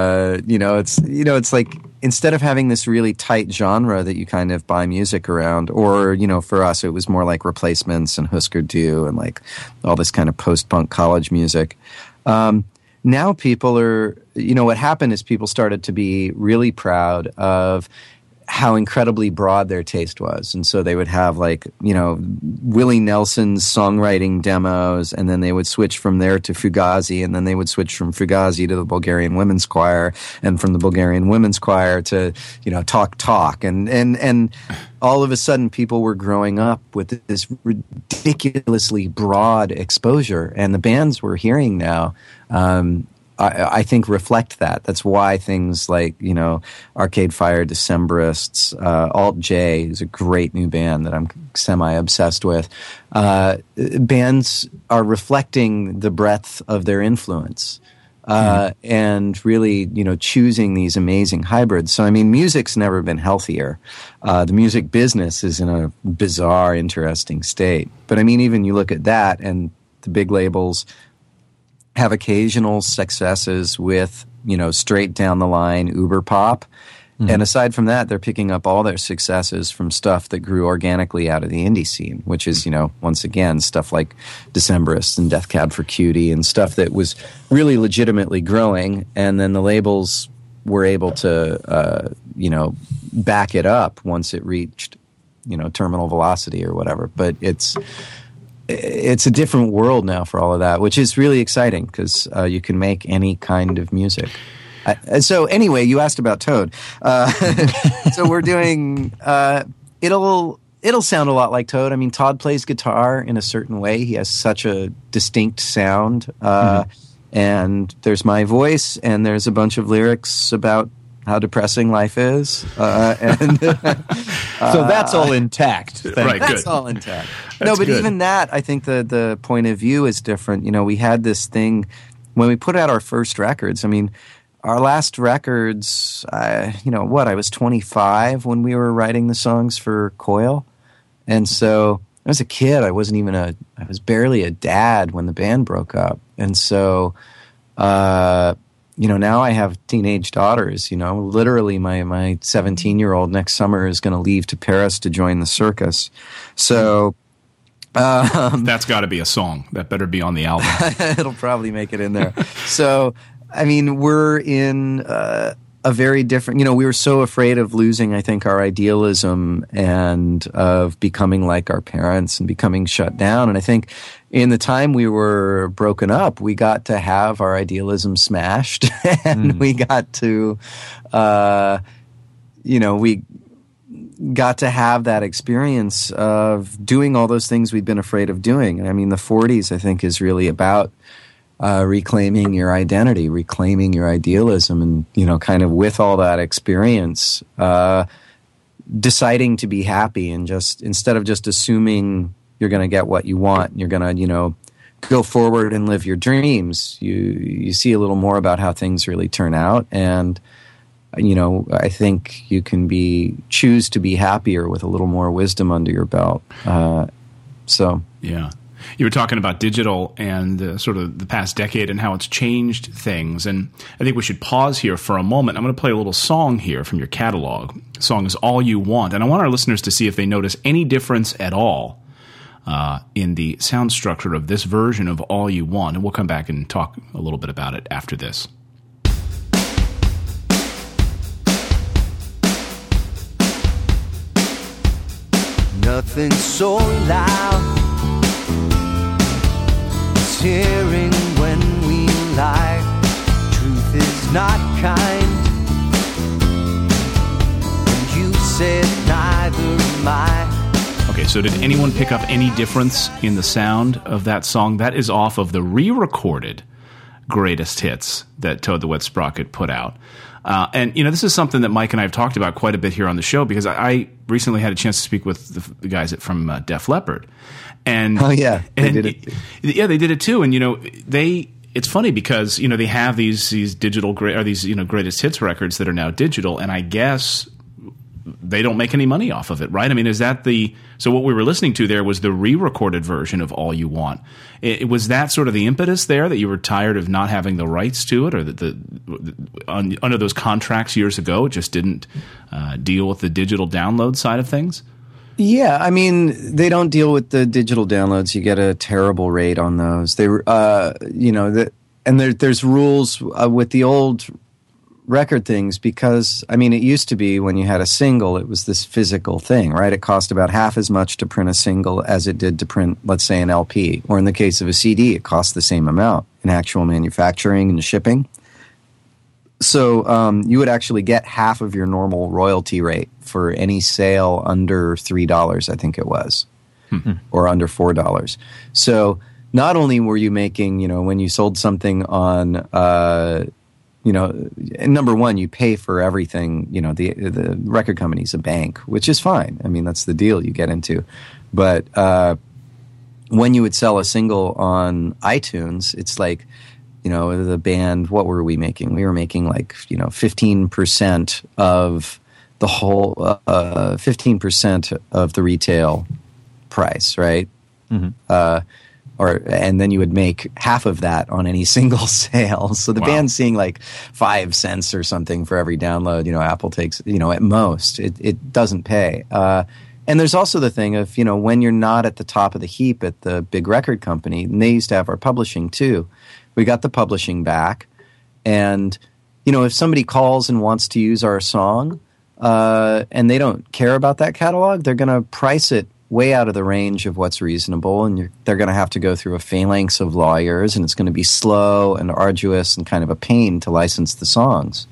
it's like instead of having this really tight genre that you kind of buy music around, or for us, it was more like Replacements and Husker Du and like all this kind of post-punk college music. Now people are, what happened is people started to be really proud of how incredibly broad their taste was. And so they would have like, Willie Nelson's songwriting demos, and then they would switch from there to Fugazi, and then they would switch from Fugazi to the Bulgarian Women's Choir, and from the Bulgarian Women's Choir to, Talk. And all of a sudden people were growing up with this ridiculously broad exposure, and the bands we're hearing now, I think reflect that. That's why things like, Arcade Fire, Decemberists, Alt J is a great new band that I'm semi-obsessed with. Bands are reflecting the breadth of their influence and really, choosing these amazing hybrids. So, I mean, music's never been healthier. The music business is in a bizarre, interesting state. But, I mean, even you look at that and the big labels have occasional successes with, straight down the line Uber pop. And aside from that, they're picking up all their successes from stuff that grew organically out of the indie scene, which is, once again, stuff like Decemberists and Death Cab for Cutie and stuff that was really legitimately growing. And then the labels were able to, back it up once it reached, terminal velocity or whatever. But it's a different world now for all of that, which is really exciting because you can make any kind of music. So anyway, you asked about Toad. So we're doing it'll sound a lot like Toad. I mean, Todd plays guitar in a certain way. He has such a distinct sound. And there's my voice, and there's a bunch of lyrics about how depressing life is. So that's all intact. Right, that's good. all intact. That's But good. even that, I think the point of view is different. We had this thing when we put out our first records. I mean, our last records, I was 25 when we were writing the songs for Coil. And so I was a kid. I was barely a dad when the band broke up. And so, now I have teenage daughters. Literally my 17-year-old next summer is going to leave to Paris to join the circus. So That's got to be a song. That better be on the album. it'll probably make it in there. So, I mean, we're in a very different, we were so afraid of losing, I think, our idealism and of becoming like our parents and becoming shut down. And I think in the time we were broken up, we got to have our idealism smashed and we got to, we got to have that experience of doing all those things we'd been afraid of doing. And I mean, the 40s, I think, is really about reclaiming your identity, reclaiming your idealism, and, kind of with all that experience, deciding to be happy and just, instead of just assuming you're going to get what you want, you're going to, go forward and live your dreams. You see a little more about how things really turn out. And, I think you can choose to be happier with a little more wisdom under your belt. Yeah. You were talking about digital and sort of the past decade and how it's changed things. And I think we should pause here for a moment. I'm going to play a little song here from your catalog. The song is All You Want. And I want our listeners to see if they notice any difference at all in the sound structure of this version of All You Want. And we'll come back and talk a little bit about it after this. Nothing so loud as hearing when we lie. Truth is not kind, and you said neither am I. Okay, so did anyone pick up any difference in the sound of that song? That is off of the re-recorded Greatest Hits that Toad the Wet Sprocket put out. And, this is something that Mike and I have talked about quite a bit here on the show because I recently had a chance to speak with the guys from Def Leppard. And, oh, yeah, they did it. Yeah, they did it too. And, it's funny because, they have these digital, these Greatest Hits records that are now digital. And I guess they don't make any money off of it, right? I mean, so what we were listening to there was the re-recorded version of All You Want. Was that sort of the impetus there, that you were tired of not having the rights to it, or that under those contracts years ago, it just didn't deal with the digital download side of things? Yeah, I mean, they don't deal with the digital downloads. You get a terrible rate on those. There's rules with the old record things because, I mean, it used to be when you had a single, it was this physical thing, right? It cost about half as much to print a single as it did to print, let's say, an LP. Or in the case of a CD, it cost the same amount in actual manufacturing and shipping. So you would actually get half of your normal royalty rate for any sale under $3, I think it was, or under $4. So not only were you making, when you sold something on number one, you pay for everything. The record company's a bank, which is fine. I mean, that's the deal you get into. But when you would sell a single on iTunes, it's like, the band, what were we making? We were making 15% of the whole, 15% of the retail price, right? Mm-hmm. And then you would make half of that on any single sale. So the band's seeing 5 cents or something for every download. Apple takes, at most. It doesn't pay. And there's also the thing of, when you're not at the top of the heap at the big record company, and they used to have our publishing too. We got the publishing back. And, if somebody calls and wants to use our song and they don't care about that catalog, they're going to price it way out of the range of what's reasonable, and they're going to have to go through a phalanx of lawyers, and it's going to be slow and arduous and kind of a pain to license the songs.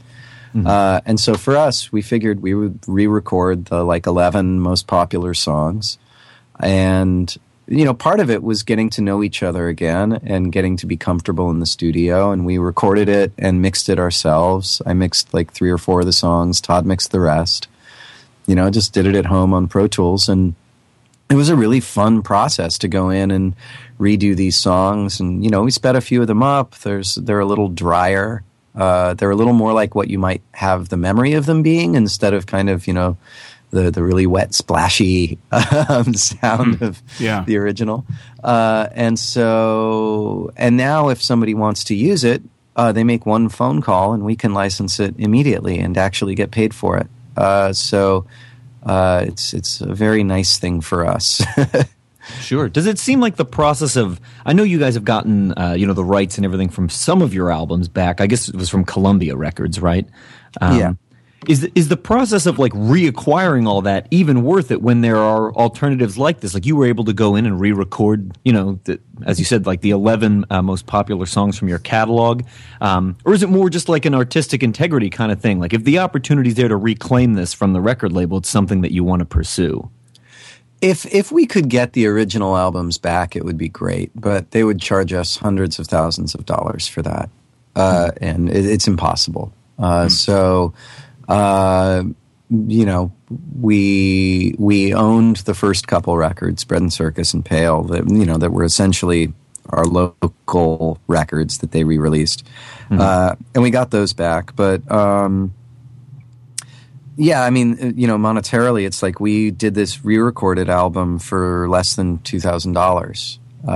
And so for us, we figured we would re-record the 11 most popular songs. And, part of it was getting to know each other again and getting to be comfortable in the studio. And we recorded it and mixed it ourselves. I mixed 3 or 4 of the songs. Todd mixed the rest. Just did it at home on Pro Tools. And it was a really fun process to go in and redo these songs. And, we sped a few of them up. They're a little drier. They're a little more like what you might have the memory of them being instead of kind of, the really wet, splashy sound of the original. And now if somebody wants to use it, they make one phone call and we can license it immediately and actually get paid for it. So it's a very nice thing for us. Sure. Does it seem like the process of, I know you guys have gotten, the rights and everything from some of your albums back. I guess it was from Columbia Records, right? Yeah. Is the process of reacquiring all that even worth it when there are alternatives like this? You were able to go in and re-record, as you said, the 11 most popular songs from your catalog, or is it more just an artistic integrity kind of thing? If the opportunity's there to reclaim this from the record label, it's something that you want to pursue. If we could get the original albums back, it would be great, but they would charge us hundreds of thousands of dollars for that, and it's impossible. So. We owned the first couple records, Bread and Circus and Pale, that were essentially our local records that they re-released. And we got those back. But, monetarily, it's we did this re-recorded album for less than $2,000.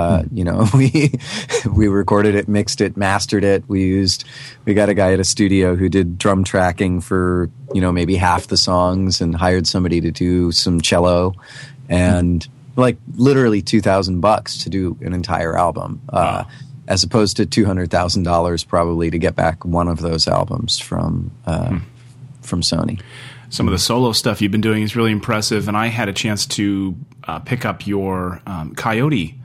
We recorded it, mixed it, mastered it. We got a guy at a studio who did drum tracking for, maybe half the songs and hired somebody to do some cello and literally $2,000 to do an entire album, as opposed to $200,000 probably to get back one of those albums from Sony. Some of the solo stuff you've been doing is really impressive. And I had a chance to pick up your Coyote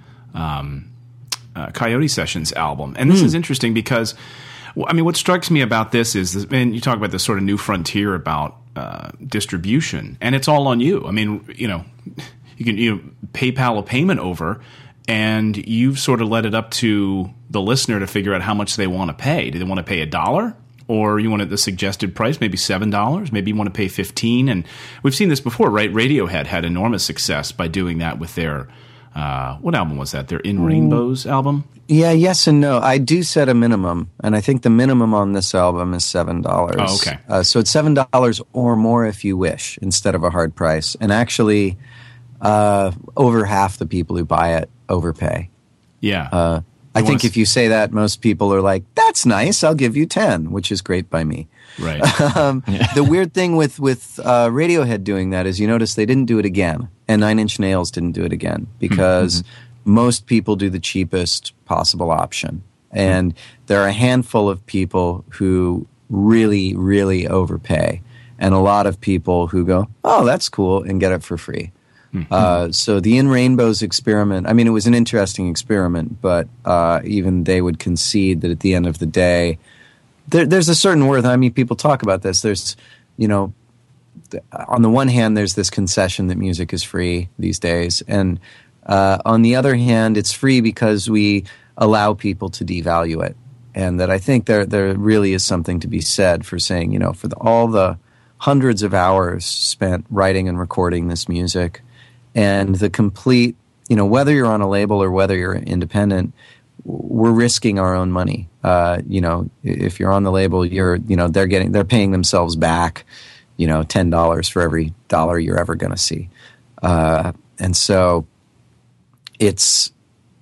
Sessions album. And this is interesting because, what strikes me about this is, and you talk about this sort of new frontier about distribution, and it's all on you. You can PayPal a payment over, and you've sort of let it up to the listener to figure out how much they want to pay. Do they want to pay $1? Or you want the suggested price, maybe $7? Maybe you want to pay $15? And we've seen this before, right? Radiohead had enormous success by doing that with their what album was that? Their In Rainbows album? Yeah, yes and no. I do set a minimum, and I think the minimum on this album is $7. Oh, okay. So it's $7 or more if you wish, instead of a hard price. And actually, over half the people who buy it overpay. Yeah. I think if you say that, most people are like, that's nice, I'll give you 10, which is great by me. Right. The weird thing with Radiohead doing that is you notice they didn't do it again, and Nine Inch Nails didn't do it again, because most people do the cheapest possible option. And there are a handful of people who really, really overpay, and a lot of people who go, oh, that's cool, and get it for free. So the In Rainbows experiment, it was an interesting experiment, but even they would concede that at the end of the day, there's a certain worth. People talk about this. There's, on the one hand, there's this concession that music is free these days. And on the other hand, it's free because we allow people to devalue it. And that I think there really is something to be said for saying, for all the hundreds of hours spent writing and recording this music, and the complete, whether you're on a label or whether you're independent, we're risking our own money. If you're on the label, they're paying themselves back, $10 for every dollar you're ever going to see. And so it's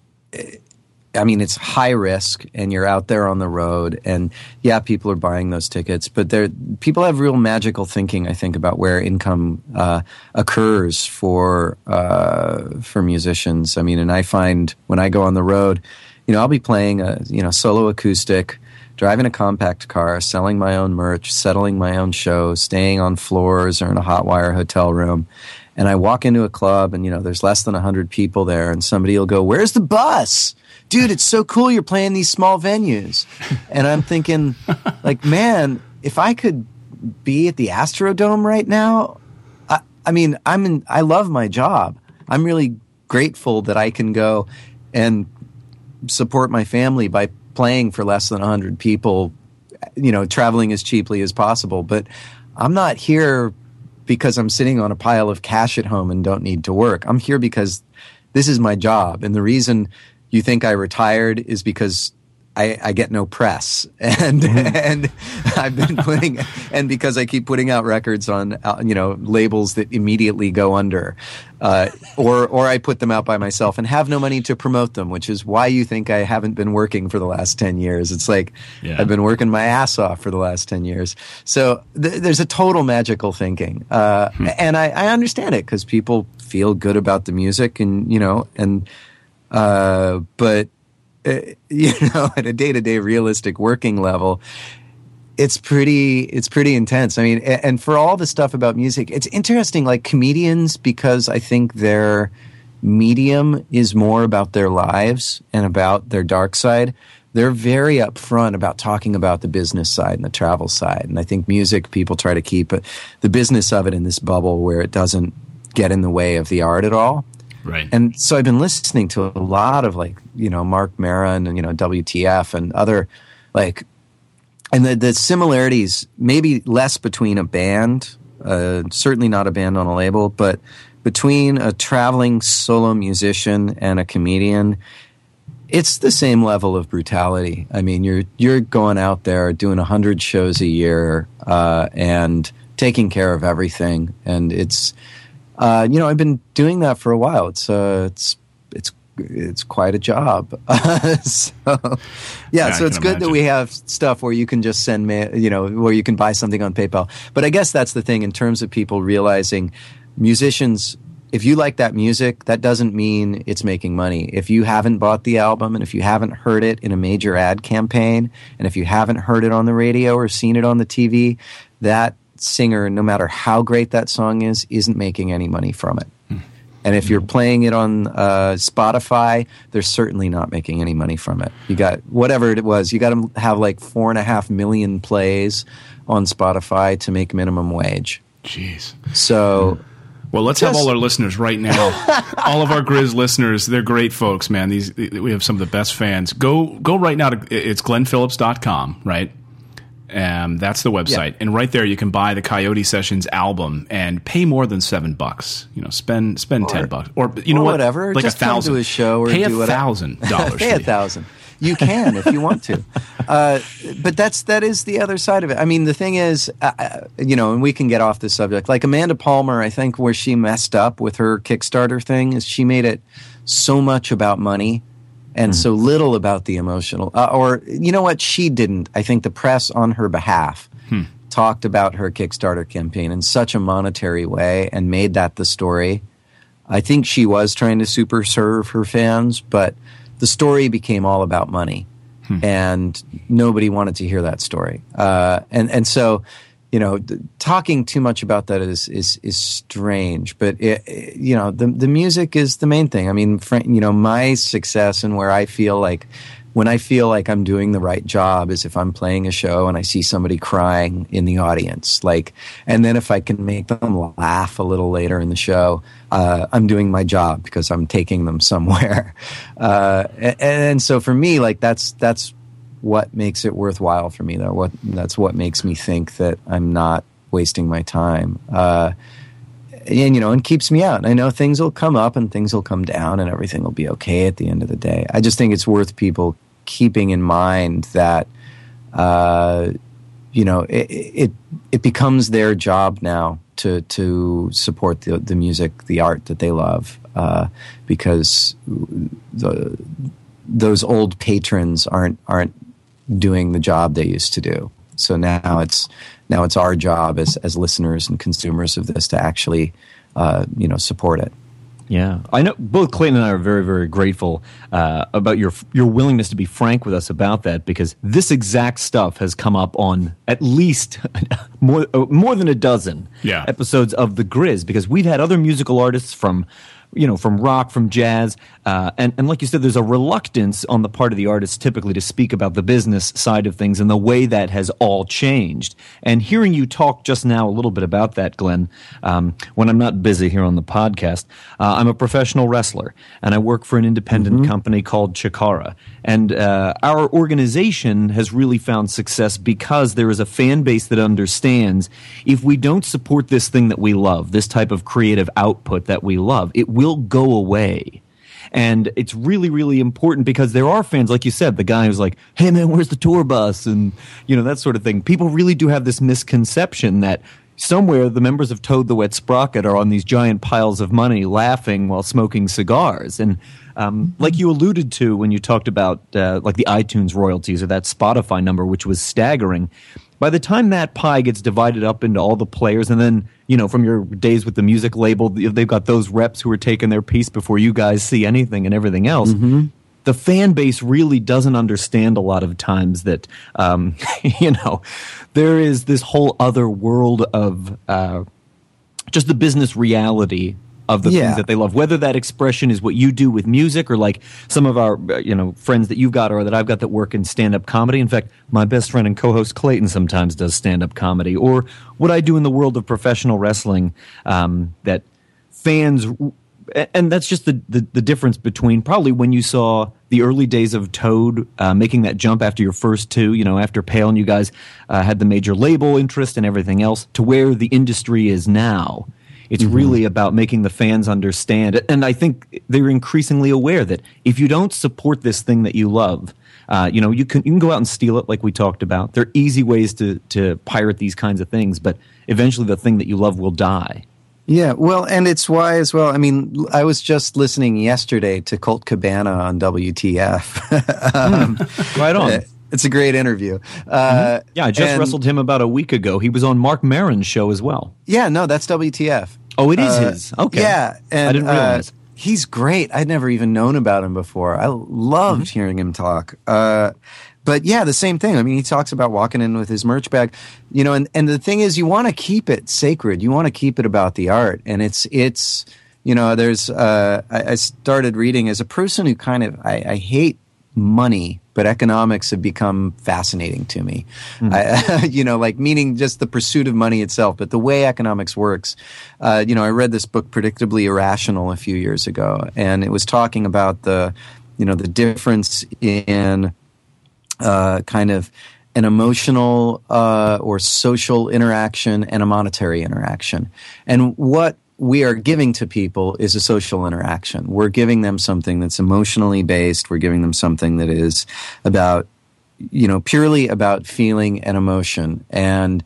high risk, and you're out there on the road, and yeah, people are buying those tickets, but people have real magical thinking, I think, about where income occurs for musicians. And I find when I go on the road, I'll be playing a solo acoustic, driving a compact car, selling my own merch, settling my own show, staying on floors or in a Hotwire hotel room. And I walk into a club, and there's less than 100 people there, and somebody will go, "Where's the bus? Dude, it's so cool you're playing these small venues." And I'm thinking, man, if I could be at the Astrodome right now, I mean, I love my job. I'm really grateful that I can go and support my family by playing for less than 100 people, traveling as cheaply as possible. But I'm not here because I'm sitting on a pile of cash at home and don't need to work. I'm here because this is my job. And the reason you think I retired is because I get no press, and I've been and because I keep putting out records on labels that immediately go under, or I put them out by myself and have no money to promote them, which is why you think I haven't been working for the last 10 years. It's like I've been working my ass off for the last 10 years. So there's a total magical thinking, and I understand it because people feel good about the music, but. At a day-to-day realistic working level, it's pretty intense. I mean, and for all the stuff about music, it's interesting, like comedians, because I think their medium is more about their lives and about their dark side. They're very upfront about talking about the business side and the travel side. And I think music, people try to keep the business of it in this bubble where it doesn't get in the way of the art at all. Right. And so I've been listening to a lot of Mark Maron and, WTF and other and the similarities, maybe less between a band, certainly not a band on a label, but between a traveling solo musician and a comedian, it's the same level of brutality. I mean, you're going out there doing 100 shows a year, and taking care of everything. And it's, I've been doing that for a while. It's quite a job. So it's good that we have stuff where you can just send where you can buy something on PayPal. But I guess that's the thing in terms of people realizing musicians, if you like that music, that doesn't mean it's making money. If you haven't bought the album and if you haven't heard it in a major ad campaign and if you haven't heard it on the radio or seen it on the TV, that singer, no matter how great that song is, isn't making any money from it. And if you're playing it on Spotify, they're certainly not making any money from it. You got whatever it was, you got to have 4.5 million plays on Spotify to make minimum wage. Jeez. So, well, let's have all our listeners right now. All of our Grizz listeners, they're great folks, man. We have some of the best fans. Go right now it's glennphillips.com, right? That's the website, and right there you can buy the Coyote Sessions album and pay more than $7. Spend $10, or whatever. Like just $1,000 come to a show, or pay do $1,000. Pay $1,000. You can if you want to, but that is the other side of it. I mean, the thing is, and we can get off the subject. Like Amanda Palmer, I think where she messed up with her Kickstarter thing is she made it so much about money. And so little about the emotional, or you know what, she didn't. I think the press on her behalf talked about her Kickstarter campaign in such a monetary way and made that the story. I think she was trying to super serve her fans, but the story became all about money, and nobody wanted to hear that story. And so, talking too much about that is strange, but the music is the main thing. I mean, my success and where I feel like when I feel like I'm doing the right job is if I'm playing a show and I see somebody crying in the audience, and then if I can make them laugh a little later in the show, I'm doing my job because I'm taking them somewhere. And so for me, that's what makes it worthwhile for me, though. That's what makes me think that I'm not wasting my time, and keeps me out. And I know things will come up and things will come down, and everything will be okay at the end of the day. I just think it's worth people keeping in mind that, it becomes their job now to support the music, the art that they love, because those old patrons aren't doing the job they used to do. So now it's our job as listeners and consumers of this to actually support it. Yeah, I know both Clayton and I are very, very grateful about your willingness to be frank with us about that, because this exact stuff has come up on at least more than a dozen episodes of The Grizz, because we've had other musical artists from from rock, from jazz, and like you said, there's a reluctance on the part of the artist typically to speak about the business side of things and the way that has all changed. And hearing you talk just now a little bit about that, Glenn, when I'm not busy here on the podcast, I'm a professional wrestler, and I work for an independent company called Chikara. And our organization has really found success because there is a fan base that understands if we don't support this thing that we love, this type of creative output that we love, it will go away. And it's really, really important because there are fans, like you said, the guy who's like, hey, man, where's the tour bus? And, that sort of thing. People really do have this misconception that somewhere the members of Toad the Wet Sprocket are on these giant piles of money laughing while smoking cigars. And like you alluded to when you talked about like the iTunes royalties or that Spotify number, which was staggering, by the time that pie gets divided up into all the players, and then, from your days with the music label, they've got those reps who are taking their piece before you guys see anything and everything else. The fan base really doesn't understand a lot of times that, there is this whole other world of just the business reality of the things that they love, whether that expression is what you do with music or like some of our, friends that you've got or that I've got that work in stand-up comedy. In fact, my best friend and co-host Clayton sometimes does stand-up comedy, or what I do in the world of professional wrestling, that fans, and that's just the difference between probably when you saw the early days of Toad making that jump after your first two, after Pale and you guys had the major label interest and everything else, to where the industry is now. It's really about making the fans understand. And I think they're increasingly aware that if you don't support this thing that you love, you can go out and steal it like we talked about. There are easy ways to pirate these kinds of things, but eventually the thing that you love will die. Yeah, well, and it's why as well. I mean, I was just listening yesterday to Colt Cabana on WTF. Right on. It's a great interview. Yeah, I just wrestled him about a week ago. He was on Mark Maron's show as well. Yeah, no, that's WTF. Oh, it is his. Okay. Yeah, and I didn't realize. He's great. I'd never even known about him before. I loved hearing him talk. But yeah, the same thing. I mean, he talks about walking in with his merch bag, and the thing is, you want to keep it sacred. You want to keep it about the art. And it's there's, I started reading as a person who kind of, I hate money, but economics have become fascinating to me. Meaning just the pursuit of money itself, but the way economics works. I read this book, Predictably Irrational, a few years ago, and it was talking about the difference in kind of an emotional or social interaction and a monetary interaction. And what we are giving to people is a social interaction. We're giving them something that's emotionally based. We're giving them something that is about, purely about feeling and emotion and,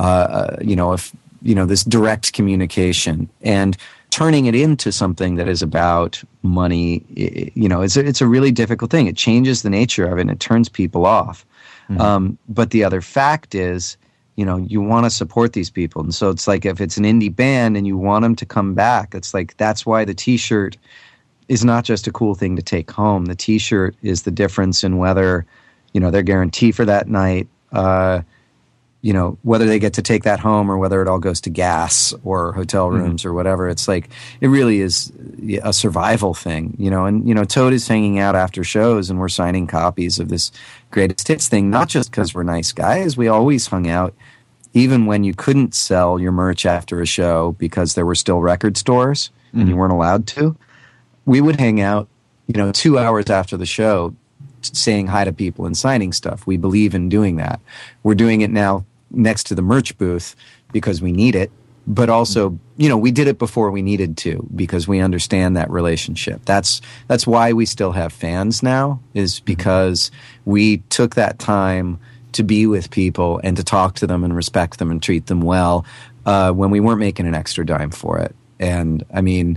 this direct communication, and turning it into something that is about money. It's a really difficult thing. It changes the nature of it and it turns people off. But the other fact is, you want to support these people. And so it's like if it's an indie band and you want them to come back, it's like that's why the T-shirt is not just a cool thing to take home. The T-shirt is the difference in whether, their guarantee for that night, whether they get to take that home or whether it all goes to gas or hotel rooms or whatever. It's like it really is a survival thing, And, Toad is hanging out after shows and we're signing copies of this greatest hits thing, not just because we're nice guys. We always hung out, even when you couldn't sell your merch after a show because there were still record stores and you weren't allowed to. We would hang out, 2 hours after the show saying hi to people and signing stuff. We believe in doing that. We're doing it now next to the merch booth because we need it, but also, we did it before we needed to because we understand that relationship. That's why we still have fans now, is because we took that time to be with people and to talk to them and respect them and treat them well when we weren't making an extra dime for it. And I mean,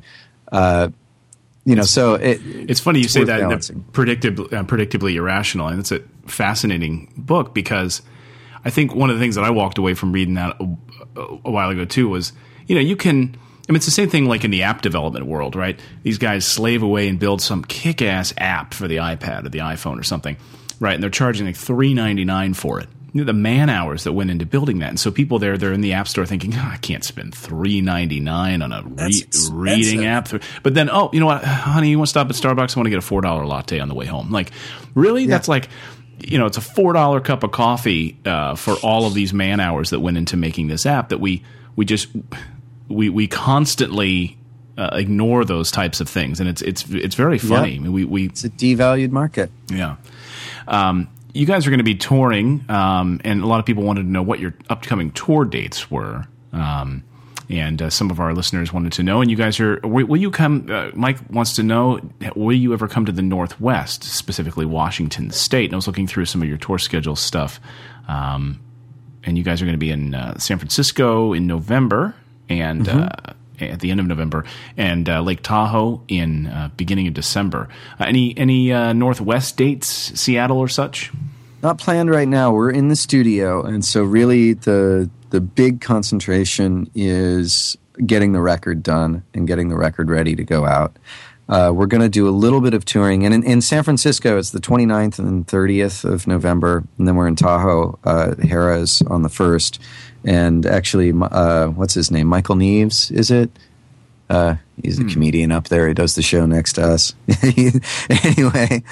so it's funny you say that, predictably irrational, and it's a fascinating book because I think one of the things that I walked away from reading that a while ago too was, it's the same thing like in the app development world, right? These guys slave away and build some kick-ass app for the iPad or the iPhone or something, right? And they're charging like $3.99 for it, the man hours that went into building that. And so people they're in the app store thinking, I can't spend $3.99 on a reading app. But then, you know what, honey, you want to stop at Starbucks? I want to get a $4 latte on the way home. Like, really? Yeah. That's like, it's a $4 cup of coffee for all of these man hours that went into making this app that we we constantly ignore those types of things. And it's very funny. Yeah. I mean, it's a devalued market. Yeah. You guys are going to be touring, and a lot of people wanted to know what your upcoming tour dates were. And some of our listeners wanted to know. And you guys will you come, Mike wants to know, will you ever come to the Northwest, specifically Washington State? And I was looking through some of your tour schedule stuff. And you guys are going to be in San Francisco in November and at the end of November, and Lake Tahoe in beginning of December. Any Northwest dates, Seattle or such? Not planned right now. We're in the studio, and so really the big concentration is getting the record done and getting the record ready to go out. We're going to do a little bit of touring, and in San Francisco, it's the 29th and 30th of November, and then we're in Tahoe. Harrah's on the 1st. And actually, what's his name? Michael Neves, is it? He's a comedian up there. He does the show next to us. Anyway,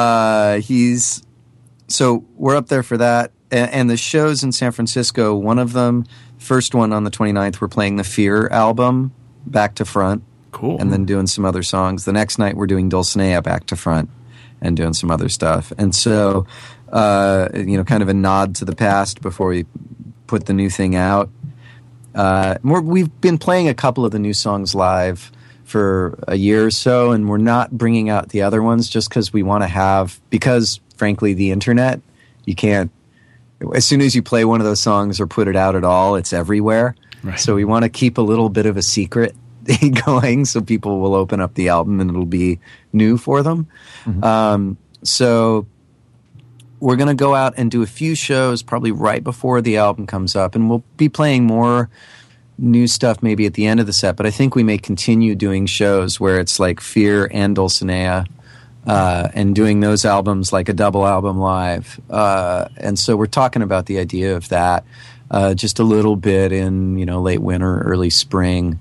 so we're up there for that. And the shows in San Francisco, one of them, first one on the 29th, we're playing the Fear album back to front. Cool. And then doing some other songs. The next night, we're doing Dulcinea back to front and doing some other stuff. And so, kind of a nod to the past before we put the new thing out. We've been playing a couple of the new songs live for a year or so, and we're not bringing out the other ones just because we want to have, because frankly, the internet, you can't, as soon as you play one of those songs or put it out at all, it's everywhere. Right. So we want to keep a little bit of a secret going so people will open up the album and it'll be new for them. Mm-hmm. So we're going to go out and do a few shows probably right before the album comes up, and we'll be playing more new stuff maybe at the end of the set, but I think we may continue doing shows where it's like Fear and Dulcinea, and doing those albums like a double album live. And so we're talking about the idea of that just a little bit in late winter, early spring,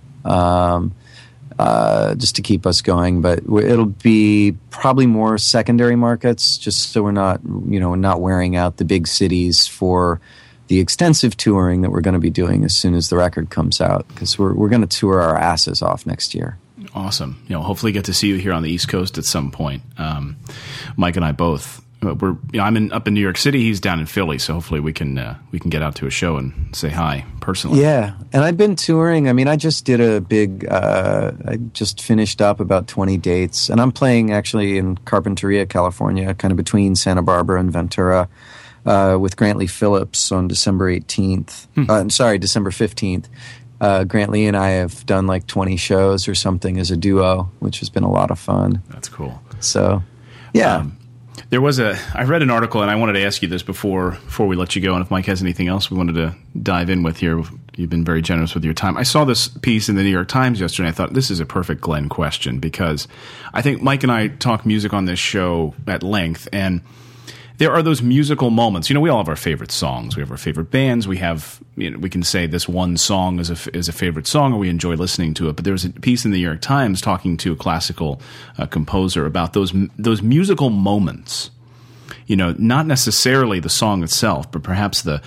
just to keep us going, but it'll be probably more secondary markets, just so we're not wearing out the big cities for the extensive touring that we're going to be doing as soon as the record comes out, because we're going to tour our asses off next year. Awesome. Hopefully get to see you here on the East Coast at some point. Mike and I both. I'm up in New York City. He's down in Philly, so hopefully we can get out to a show and say hi personally. Yeah, and I've been touring. I mean, I just did a big. I just finished up about 20 dates, and I'm playing actually in Carpinteria, California, kind of between Santa Barbara and Ventura, with Grantley Phillips on December 18th. December 15th. Grantley and I have done like 20 shows or something as a duo, which has been a lot of fun. That's cool. So, yeah. I read an article, and I wanted to ask you this before we let you go, and if Mike has anything else we wanted to dive in with here. You've been very generous with your time. I saw this piece in the New York Times yesterday, and I thought this is a perfect Glenn question, because I think Mike and I talk music on this show at length, and there are those musical moments. We all have our favorite songs. We have our favorite bands. We have, we can say this one song is a favorite song, or we enjoy listening to it. But there was a piece in the New York Times talking to a classical composer about those musical moments. Not necessarily the song itself, but perhaps the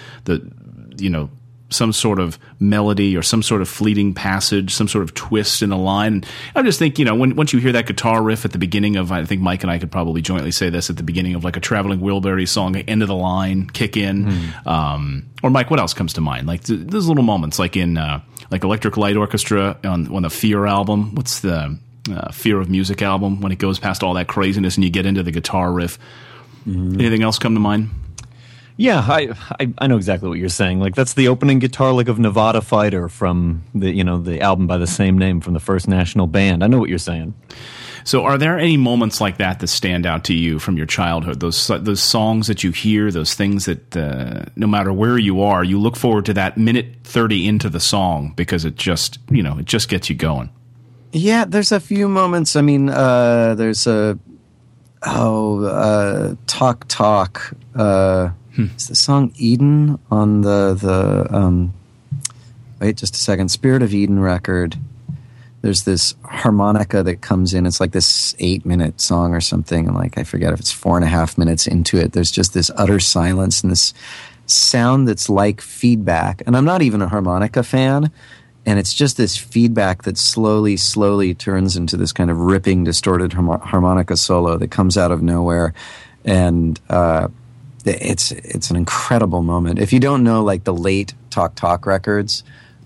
some sort of melody or some sort of fleeting passage, some sort of twist in a line. And I just think, once you hear that guitar riff at the beginning of, I think Mike and I could probably jointly say this, at the beginning of like a Traveling Wilburys song, end of the line, kick in. Or Mike, what else comes to mind? Like those little moments, like in like Electric Light Orchestra on the Fear album. What's the Fear of Music album, when it goes past all that craziness and you get into the guitar riff. Anything else come to mind? Yeah, I know exactly what you're saying. Like, that's the opening guitar lick of Nevada Fighter from the album by the same name from the First National Band. I know what you're saying. So are there any moments like that stand out to you from your childhood? Those songs that you hear, those things that no matter where you are, you look forward to that minute 30 into the song because it just gets you going. Yeah, there's a few moments. I mean, there's Talk Talk. It's the song Eden on the wait just a second, Spirit of Eden record. There's this harmonica that comes in. It's like this 8-minute song or something. And like, I forget if it's 4.5 minutes into it. There's just this utter silence and this sound that's like feedback. And I'm not even a harmonica fan. And it's just this feedback that slowly turns into this kind of ripping, distorted harmonica solo that comes out of nowhere. And it's an incredible moment. If you don't know, like, the late Talk records,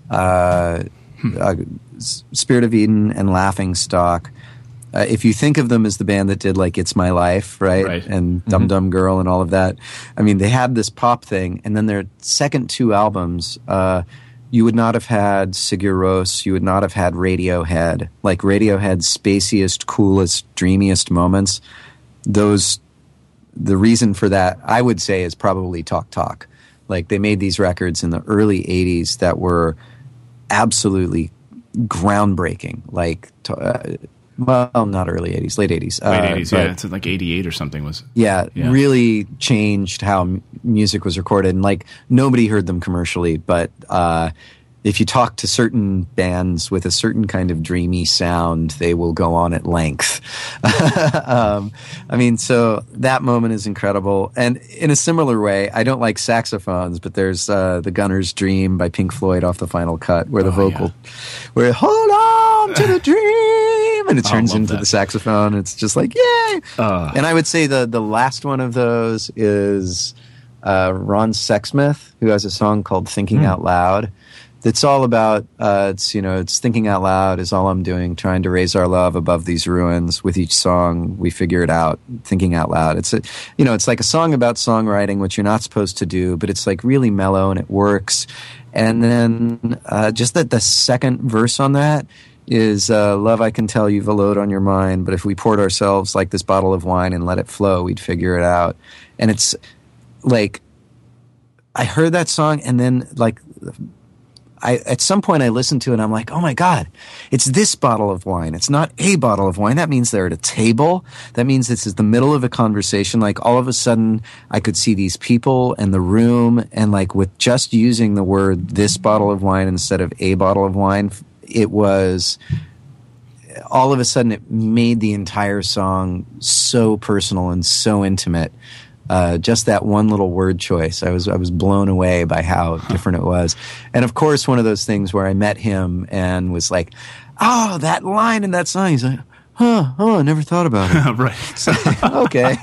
Spirit of Eden and Laughing Stock, if you think of them as the band that did, like, It's My Life, right? And Dum Dum Girl and all of that, I mean, they had this pop thing. And then their second 2 albums, you would not have had Sigur Rós, you would not have had Radiohead. Like, Radiohead's spaciest, coolest, dreamiest moments, the reason for that, I would say, is probably Talk. Like, they made these records in the early 80s that were absolutely groundbreaking. Like, well, not early 80s, late 80s. Late 80s, yeah. It's like 88 or something was. Yeah, really changed how music was recorded. And, like, nobody heard them commercially, but if you talk to certain bands with a certain kind of dreamy sound, they will go on at length. I mean, so that moment is incredible. And in a similar way, I don't like saxophones, but there's The Gunner's Dream by Pink Floyd off the final cut, where the vocal, where hold on to the dream, and it turns into the saxophone. It's just like, yay! And I would say the last one of those is Ron Sexsmith, who has a song called Thinking Out Loud. It's all about, it's thinking out loud is all I'm doing, trying to raise our love above these ruins. With each song, we figure it out, thinking out loud. It's like a song about songwriting, which you're not supposed to do, but it's like really mellow and it works. And then just that the second verse on that is, love, I can tell you've a load on your mind, but if we poured ourselves like this bottle of wine and let it flow, we'd figure it out. And it's like, I heard that song and then, like, at some point I listened to it and I'm like, oh my God, it's this bottle of wine. It's not a bottle of wine. That means they're at a table. That means this is the middle of a conversation. Like, all of a sudden I could see these people and the room, and like with just using the word this bottle of wine instead of a bottle of wine, it was all of a sudden it made the entire song so personal and so intimate. Just that one little word choice, I was blown away by how different it was. And of course, one of those things where I met him and was like, oh, that line in that song. He's like, I never thought about it. Right. So, okay.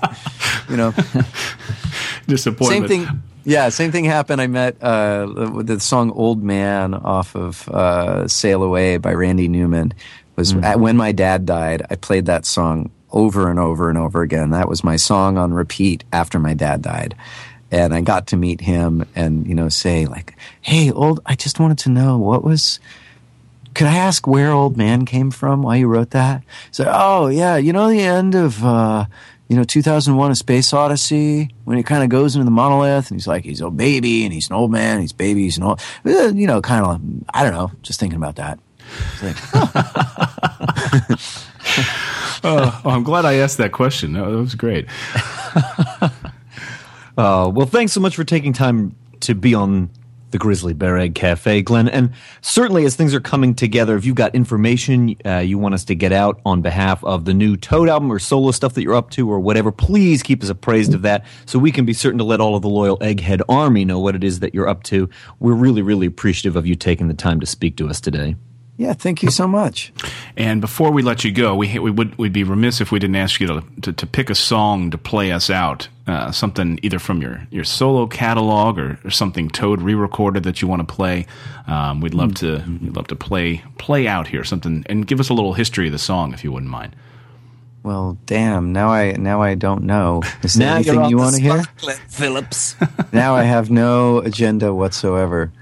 Disappointment. Same thing. Yeah, same thing happened. I met the song Old Man off of Sail Away by Randy Newman. Was when my dad died, I played that song over and over and over again. That was my song on repeat after my dad died. And I got to meet him and, say like, hey, I just wanted to know could I ask where Old Man came from, why you wrote that? So, oh yeah, the end of, 2001 A Space Odyssey, when he kind of goes into the monolith and he's like, he's a baby and he's an old man, he's baby, he's an old, kind of, I don't know, just thinking about that. I'm glad I asked that question. No, that was great. Well, thanks so much for taking time to be on the Grizzly Bear Egg Cafe, Glenn. And certainly as things are coming together, if you've got information you want us to get out on behalf of the new Toad album or solo stuff that you're up to or whatever, please keep us appraised of that so we can be certain to let all of the loyal Egghead Army know what it is that you're up to. We're really, really appreciative of you taking the time to speak to us today. Yeah, thank you so much. And before we let you go, we'd be remiss if we didn't ask you to pick a song to play us out, something either from your solo catalog or something Toad re-recorded that you want to play. We'd love to play out here something and give us a little history of the song if you wouldn't mind. Well, damn! Now I don't know. Is there anything you want to hear, Phillips? Now I have no agenda whatsoever.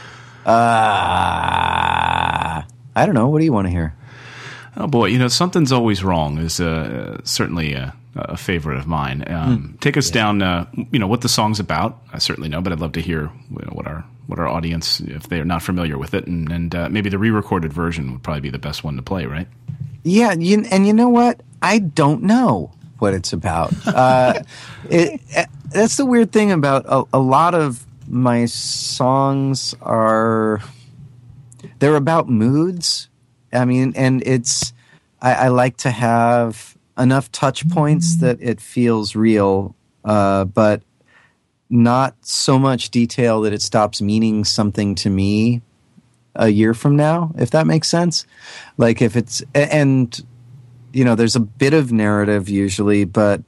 I don't know. What do you want to hear? Oh boy, Something's Always Wrong is certainly a favorite of mine. Take us down. What the song's about. I certainly know, but I'd love to hear what our audience, if they're not familiar with it, and maybe the re-recorded version would probably be the best one to play, right? Yeah, and you know what? I don't know what it's about. that's the weird thing about a lot of my songs they're about moods. I mean, and I like to have enough touch points that it feels real, but not so much detail that it stops meaning something to me a year from now, if that makes sense. Like if it's, and there's a bit of narrative usually, but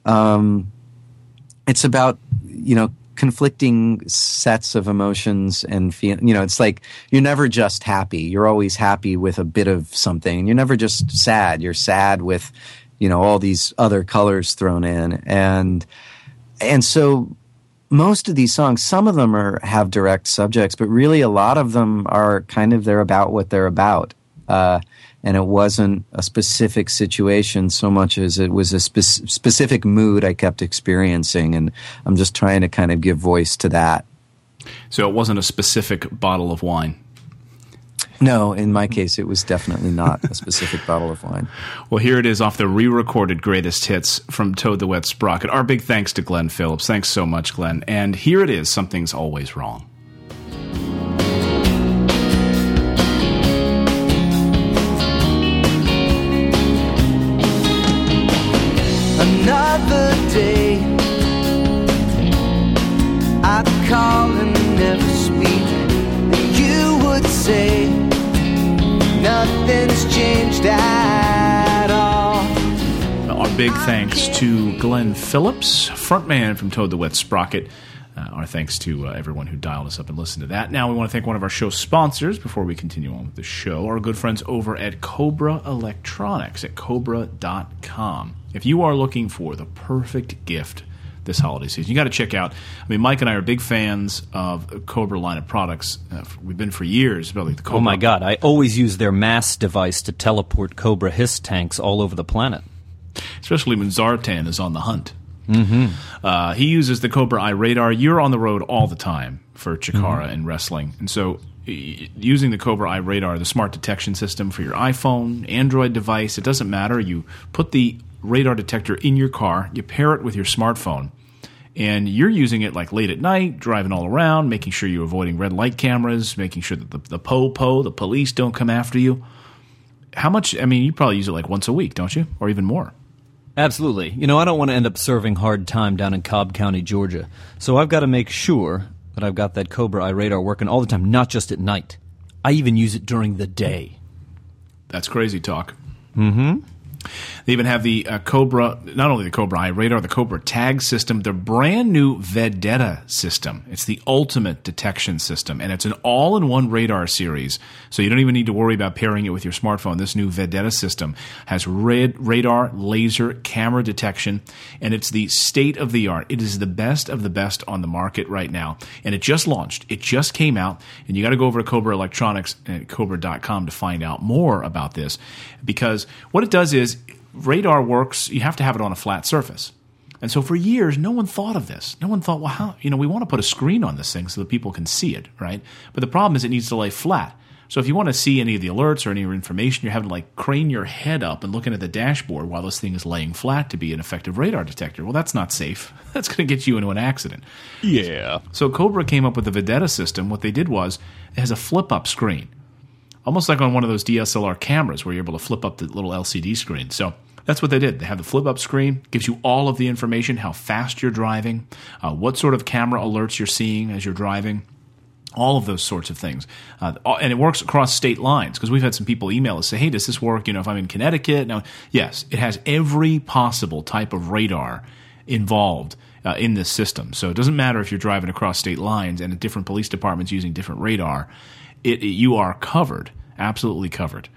it's about, conflicting sets of emotions and it's like you're never just happy. You're always happy with a bit of something. You're never just sad. You're sad with, all these other colors thrown in. And so most of these songs, some of them have direct subjects, but really a lot of them are they're about what they're about. And it wasn't a specific situation so much as it was a specific mood I kept experiencing, and I'm just trying to kind of give voice to that. So it wasn't a specific bottle of wine? No, in my case, it was definitely not a specific bottle of wine. Well, here it is off the re-recorded Greatest Hits from Toad the Wet Sprocket. Our big thanks to Glenn Phillips. Thanks so much, Glenn. And here it is, Something's Always Wrong. Another day, I'd call and never speak, and you would say nothing's changed at all. Our big thanks to Glenn Phillips, frontman from Toad the Wet Sprocket. Our thanks to everyone who dialed us up and listened to that. Now we want to thank one of our show sponsors before we continue on with the show, our good friends over at Cobra Electronics at Cobra.com. If you are looking for the perfect gift this holiday season, you got to check out. Mike and I are big fans of the Cobra line of products. We've been for years. About the Cobra. Oh my God! I always use their mass device to teleport Cobra hiss tanks all over the planet, especially when Zartan is on the hunt. Mm-hmm. He uses the Cobra Eye radar. You're on the road all the time for Chikara and wrestling, and so using the Cobra Eye radar, the smart detection system for your iPhone, Android device, it doesn't matter. You put the radar detector in your car, you pair it with your smartphone, and you're using it like late at night, driving all around, making sure you're avoiding red light cameras, making sure that the police don't come after you. How much? You probably use it like once a week, don't you? Or even more. Absolutely. I don't want to end up serving hard time down in Cobb County, Georgia. So I've got to make sure that I've got that Cobra Eye radar working all the time, not just at night. I even use it during the day. That's crazy talk. Mm-hmm. They even have the Cobra, not only the Cobra Eye radar, the Cobra Tag system, their brand new Vendetta system. It's the ultimate detection system, and it's an all-in-one radar series, so you don't even need to worry about pairing it with your smartphone. This new Vendetta system has radar, laser, camera detection, and it's the state-of-the-art. It is the best of the best on the market right now, and it just launched. It just came out, and you got to go over to Cobra Electronics at Cobra.com to find out more about this, because what it does is radar works, you have to have it on a flat surface. And so for years, no one thought of this. No one thought, well, how, we want to put a screen on this thing so that people can see it, right? But the problem is it needs to lay flat. So if you want to see any of the alerts or any information, you're having to crane your head up and looking at the dashboard while this thing is laying flat to be an effective radar detector. Well, that's not safe. That's going to get you into an accident. Yeah. So Cobra came up with the Vendetta system. What they did was it has a flip-up screen, almost like on one of those DSLR cameras where you're able to flip up the little LCD screen. So that's what they did. They have the flip-up screen, gives you all of the information, how fast you're driving, what sort of camera alerts you're seeing as you're driving, all of those sorts of things. And it works across state lines, because we've had some people email us, say, hey, does this work if I'm in Connecticut? Now, yes, it has every possible type of radar involved in this system. So it doesn't matter if you're driving across state lines and different police departments using different radar. You are covered, absolutely covered.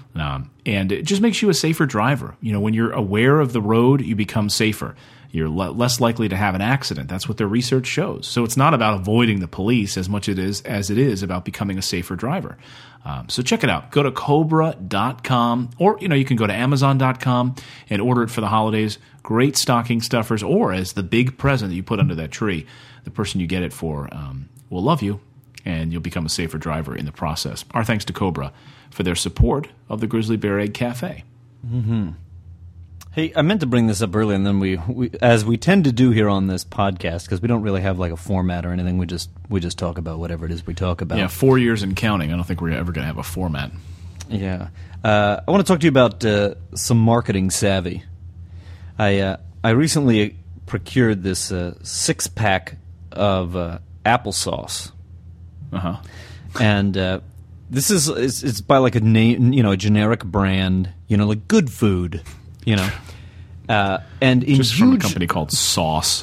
And it just makes you a safer driver. When you're aware of the road, you become safer. You're less likely to have an accident. That's what their research shows. So it's not about avoiding the police as much as it is about becoming a safer driver. So check it out. Go to Cobra.com, or you can go to Amazon.com and order it for the holidays. Great stocking stuffers, or as the big present that you put under that tree. The person you get it for will love you, and you'll become a safer driver in the process. Our thanks to Cobra for their support of the Grizzly Bear Egg Cafe. Mm-hmm. Hey, I meant to bring this up earlier, and then we as we tend to do here on this podcast, because we don't really have like a format or anything. We just talk about whatever it is we talk about. Yeah, 4 years and counting. I don't think we're ever going to have a format. Yeah. I want to talk to you about some marketing savvy. I recently procured this 6-pack of applesauce. Uh-huh. And this is it's by like a name, a generic brand, like Good Food, and in Just from a company called Sauce.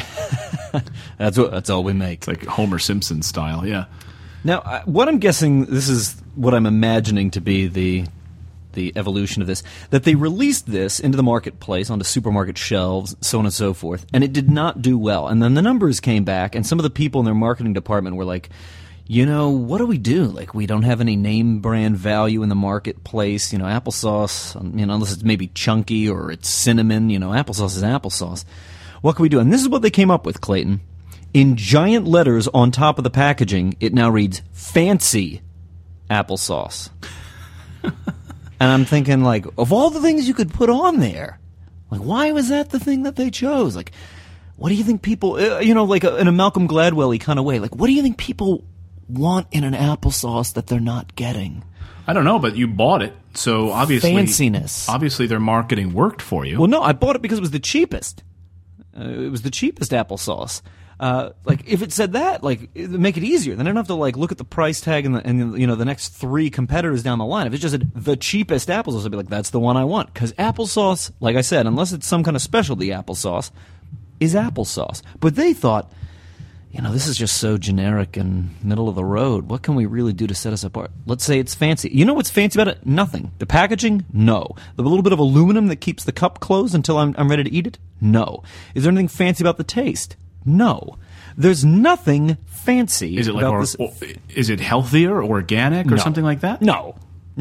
that's all we make. It's like Homer Simpson style, yeah. Now, what I'm guessing, this is what I'm imagining to be the evolution of this, that they released this into the marketplace, onto supermarket shelves, so on and so forth, and it did not do well. And then the numbers came back, and some of the people in their marketing department were like, what do we do? Like, we don't have any name brand value in the marketplace. Applesauce, unless it's maybe chunky or it's cinnamon, applesauce is applesauce. What can we do? And this is what they came up with, Clayton. In giant letters on top of the packaging, it now reads fancy applesauce. And I'm thinking, like, of all the things you could put on there, like, why was that the thing that they chose? Like, what do you think people, like in a Malcolm Gladwell-y kind of way, like, what do you think people want in an applesauce that they're not getting? I don't know, but you bought it, so obviously fanciness. Obviously, their marketing worked for you. Well, no, I bought it because it was the cheapest. It was the cheapest applesauce. Like, if it said that, like, it would make it easier. Then I don't have to like look at the price tag and the next 3 competitors down the line. If it just said the cheapest applesauce, I'd be like, that's the one I want. Because applesauce, like I said, unless it's some kind of specialty applesauce, is applesauce. But they thought, this is just so generic and middle of the road. What can we really do to set us apart? Let's say it's fancy. You know what's fancy about it? Nothing. The packaging? No. The little bit of aluminum that keeps the cup closed until I'm ready to eat it? No. Is there anything fancy about the taste? No. There's nothing fancy is it like about this. Is it healthier, organic, or something like that? No.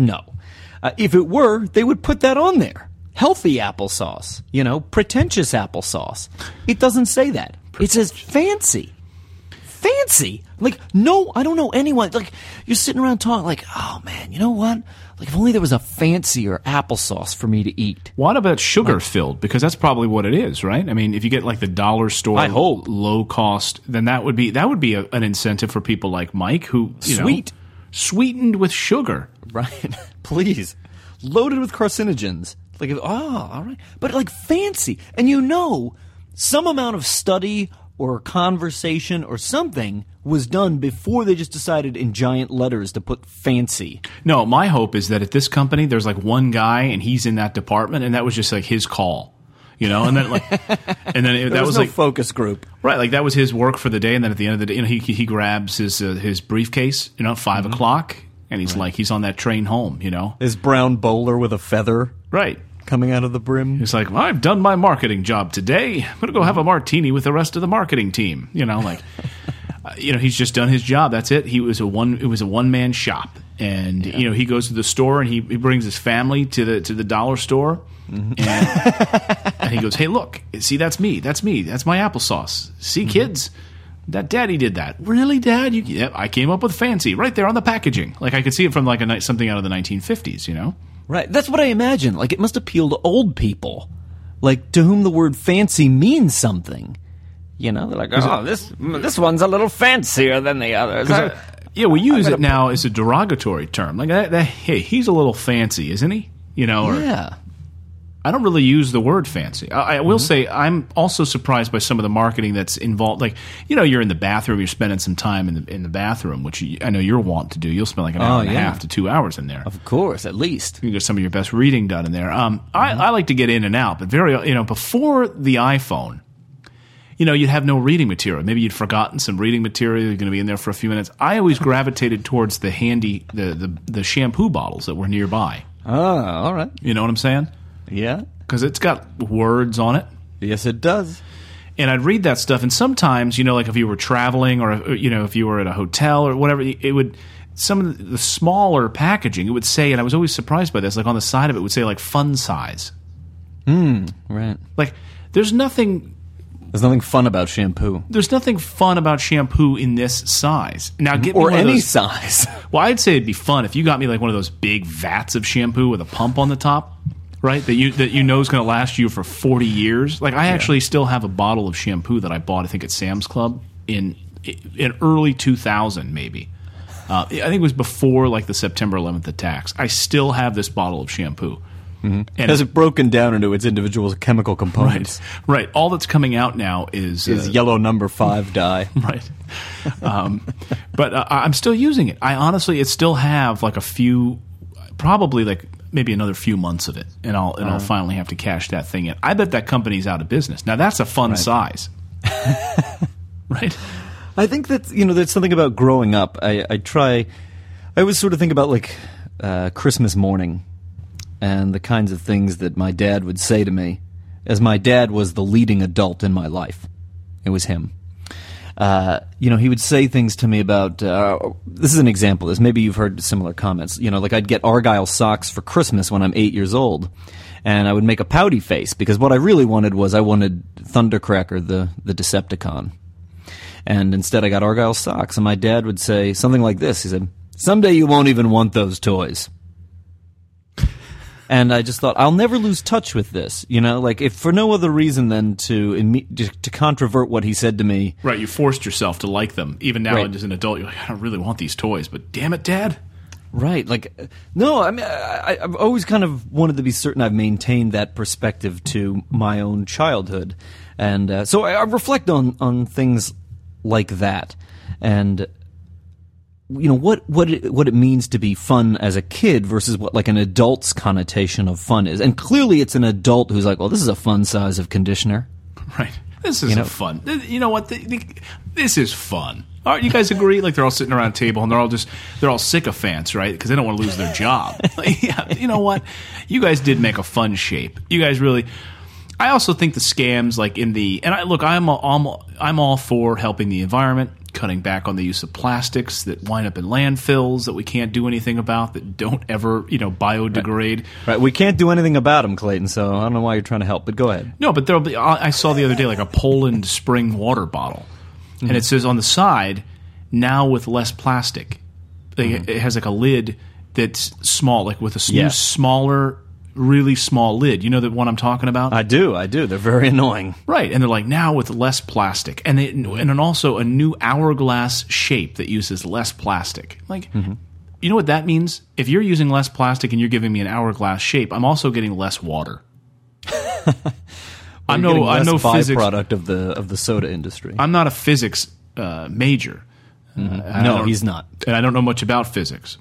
If it were, they would put that on there. Healthy applesauce. Pretentious applesauce. It doesn't say that. It says fancy. Fancy. Like, no, I don't know anyone. Like, you're sitting around talking like, oh, man, you know what? Like, if only there was a fancier applesauce for me to eat. What about sugar-filled? Because that's probably what it is, right? I mean, if you get like the dollar store low cost, then that would be an incentive for people like Mike who, sweetened with sugar. Right. Please. Loaded with carcinogens. Like, all right. But like fancy. And some amount of study or conversation or something was done before they just decided in giant letters to put fancy. No, my hope is that at this company there's like one guy and he's in that department and that was just like his call, and then like, that was no like focus group, right? Like that was his work for the day, and then at the end of the day, he grabs his briefcase, at 5 o'clock, and he's like he's on that train home, his brown bowler with a feather, right? Coming out of the brim. He's like, well, I've done my marketing job today. I'm going to go have a martini with the rest of the marketing team. He's just done his job. That's it. It was a one-man shop. And, he goes to the store and he brings his family to the dollar store. Mm-hmm. And he goes, hey, look, see, that's me. That's my applesauce. See, kids, that daddy did that. Really, Dad? Yeah, I came up with fancy right there on the packaging. Like I could see it from like something out of the 1950s, Right, that's what I imagine. Like, it must appeal to old people, like, to whom the word fancy means something. They're like, this one's a little fancier than the others. We use it now as a derogatory term. Like, hey, he's a little fancy, isn't he? Yeah. I don't really use the word fancy. I will say I'm also surprised by some of the marketing that's involved. Like, you're in the bathroom, you're spending some time in the bathroom, which I know you're wont to do. You'll spend like an hour and a half to 2 hours in there. Of course, at least. You get some of your best reading done in there. I like to get in and out, but before the iPhone, you'd have no reading material. Maybe you'd forgotten some reading material. You're going to be in there for a few minutes. I always gravitated towards the handy, the shampoo bottles that were nearby. Oh, all right. You know what I'm saying? Yeah. Because it's got words on it. Yes, it does. And I'd read that stuff, and sometimes, like if you were traveling or, if you were at a hotel or whatever, it would, some of the smaller packaging, it would say, and I was always surprised by this, like on the side of it would say like fun size. Right. Like there's nothing fun about shampoo. There's nothing fun about shampoo in this size. Now, get me or one of any those, size. Well, I'd say it'd be fun if you got me like one of those big vats of shampoo with a pump on the top. right? That you know is going to last you for 40 years. Like I actually still have a bottle of shampoo that I bought, I think at Sam's Club in early 2000, maybe. I think it was before like the September 11th attacks. I still have this bottle of shampoo. And has it broken down into its individual chemical components? Right. All that's coming out now is yellow number 5 dye. Right. But I'm still using it. I honestly, it still have like a few, probably like maybe another few months of it, and I'll finally have to cash that thing in. I bet that company's out of business. Now that's a fun size. Right. I think that there's something about growing up. I always sort of think about like Christmas morning and the kinds of things that my dad would say to me, as my dad was the leading adult in my life. It was him. He would say things to me about, this is an example of this, maybe you've heard similar comments, like I'd get Argyle socks for Christmas when I'm 8 years old, and I would make a pouty face, because what I really wanted was I wanted Thundercracker, the Decepticon. And instead I got Argyle socks, and my dad would say something like this. He said, "Someday you won't even want those toys." And I just thought, I'll never lose touch with this, like if for no other reason than to controvert what he said to me. Right, you forced yourself to like them. Even now as an adult, you're like, I don't really want these toys, but damn it, Dad. Right, like, no, I mean, I've always kind of wanted to be certain I've maintained that perspective to my own childhood. And so I reflect on things like that. And what it means to be fun as a kid versus what like an adult's connotation of fun is. And clearly it's an adult who's like, well, this is a fun size of conditioner. Right. This is fun. You know what? This is fun. All right, you guys agree? Like they're all sitting around a table and they're all sycophants, right? Because they don't want to lose their job. Yeah, you know what? You guys did make a fun shape. You guys really. I also think the scams, like I'm all for helping the environment, cutting back on the use of plastics that wind up in landfills that we can't do anything about, that don't ever, biodegrade. Right. We can't do anything about them, Clayton, so I don't know why you're trying to help, but go ahead. No, but there'll be. I saw the other day like a Poland spring water bottle, and it says on the side, "Now with less plastic." It has like a lid that's small, like with a new, smaller, really small lid. You know the one I'm talking about? I do. They're very annoying. Right, and they're like, now with less plastic. And then also a new hourglass shape that uses less plastic. Like, you know what that means? If you're using less plastic and you're giving me an hourglass shape, I'm also getting less water. I'm no physics byproduct of the soda industry. I'm not a physics major. No, he's not. And I don't know much about physics.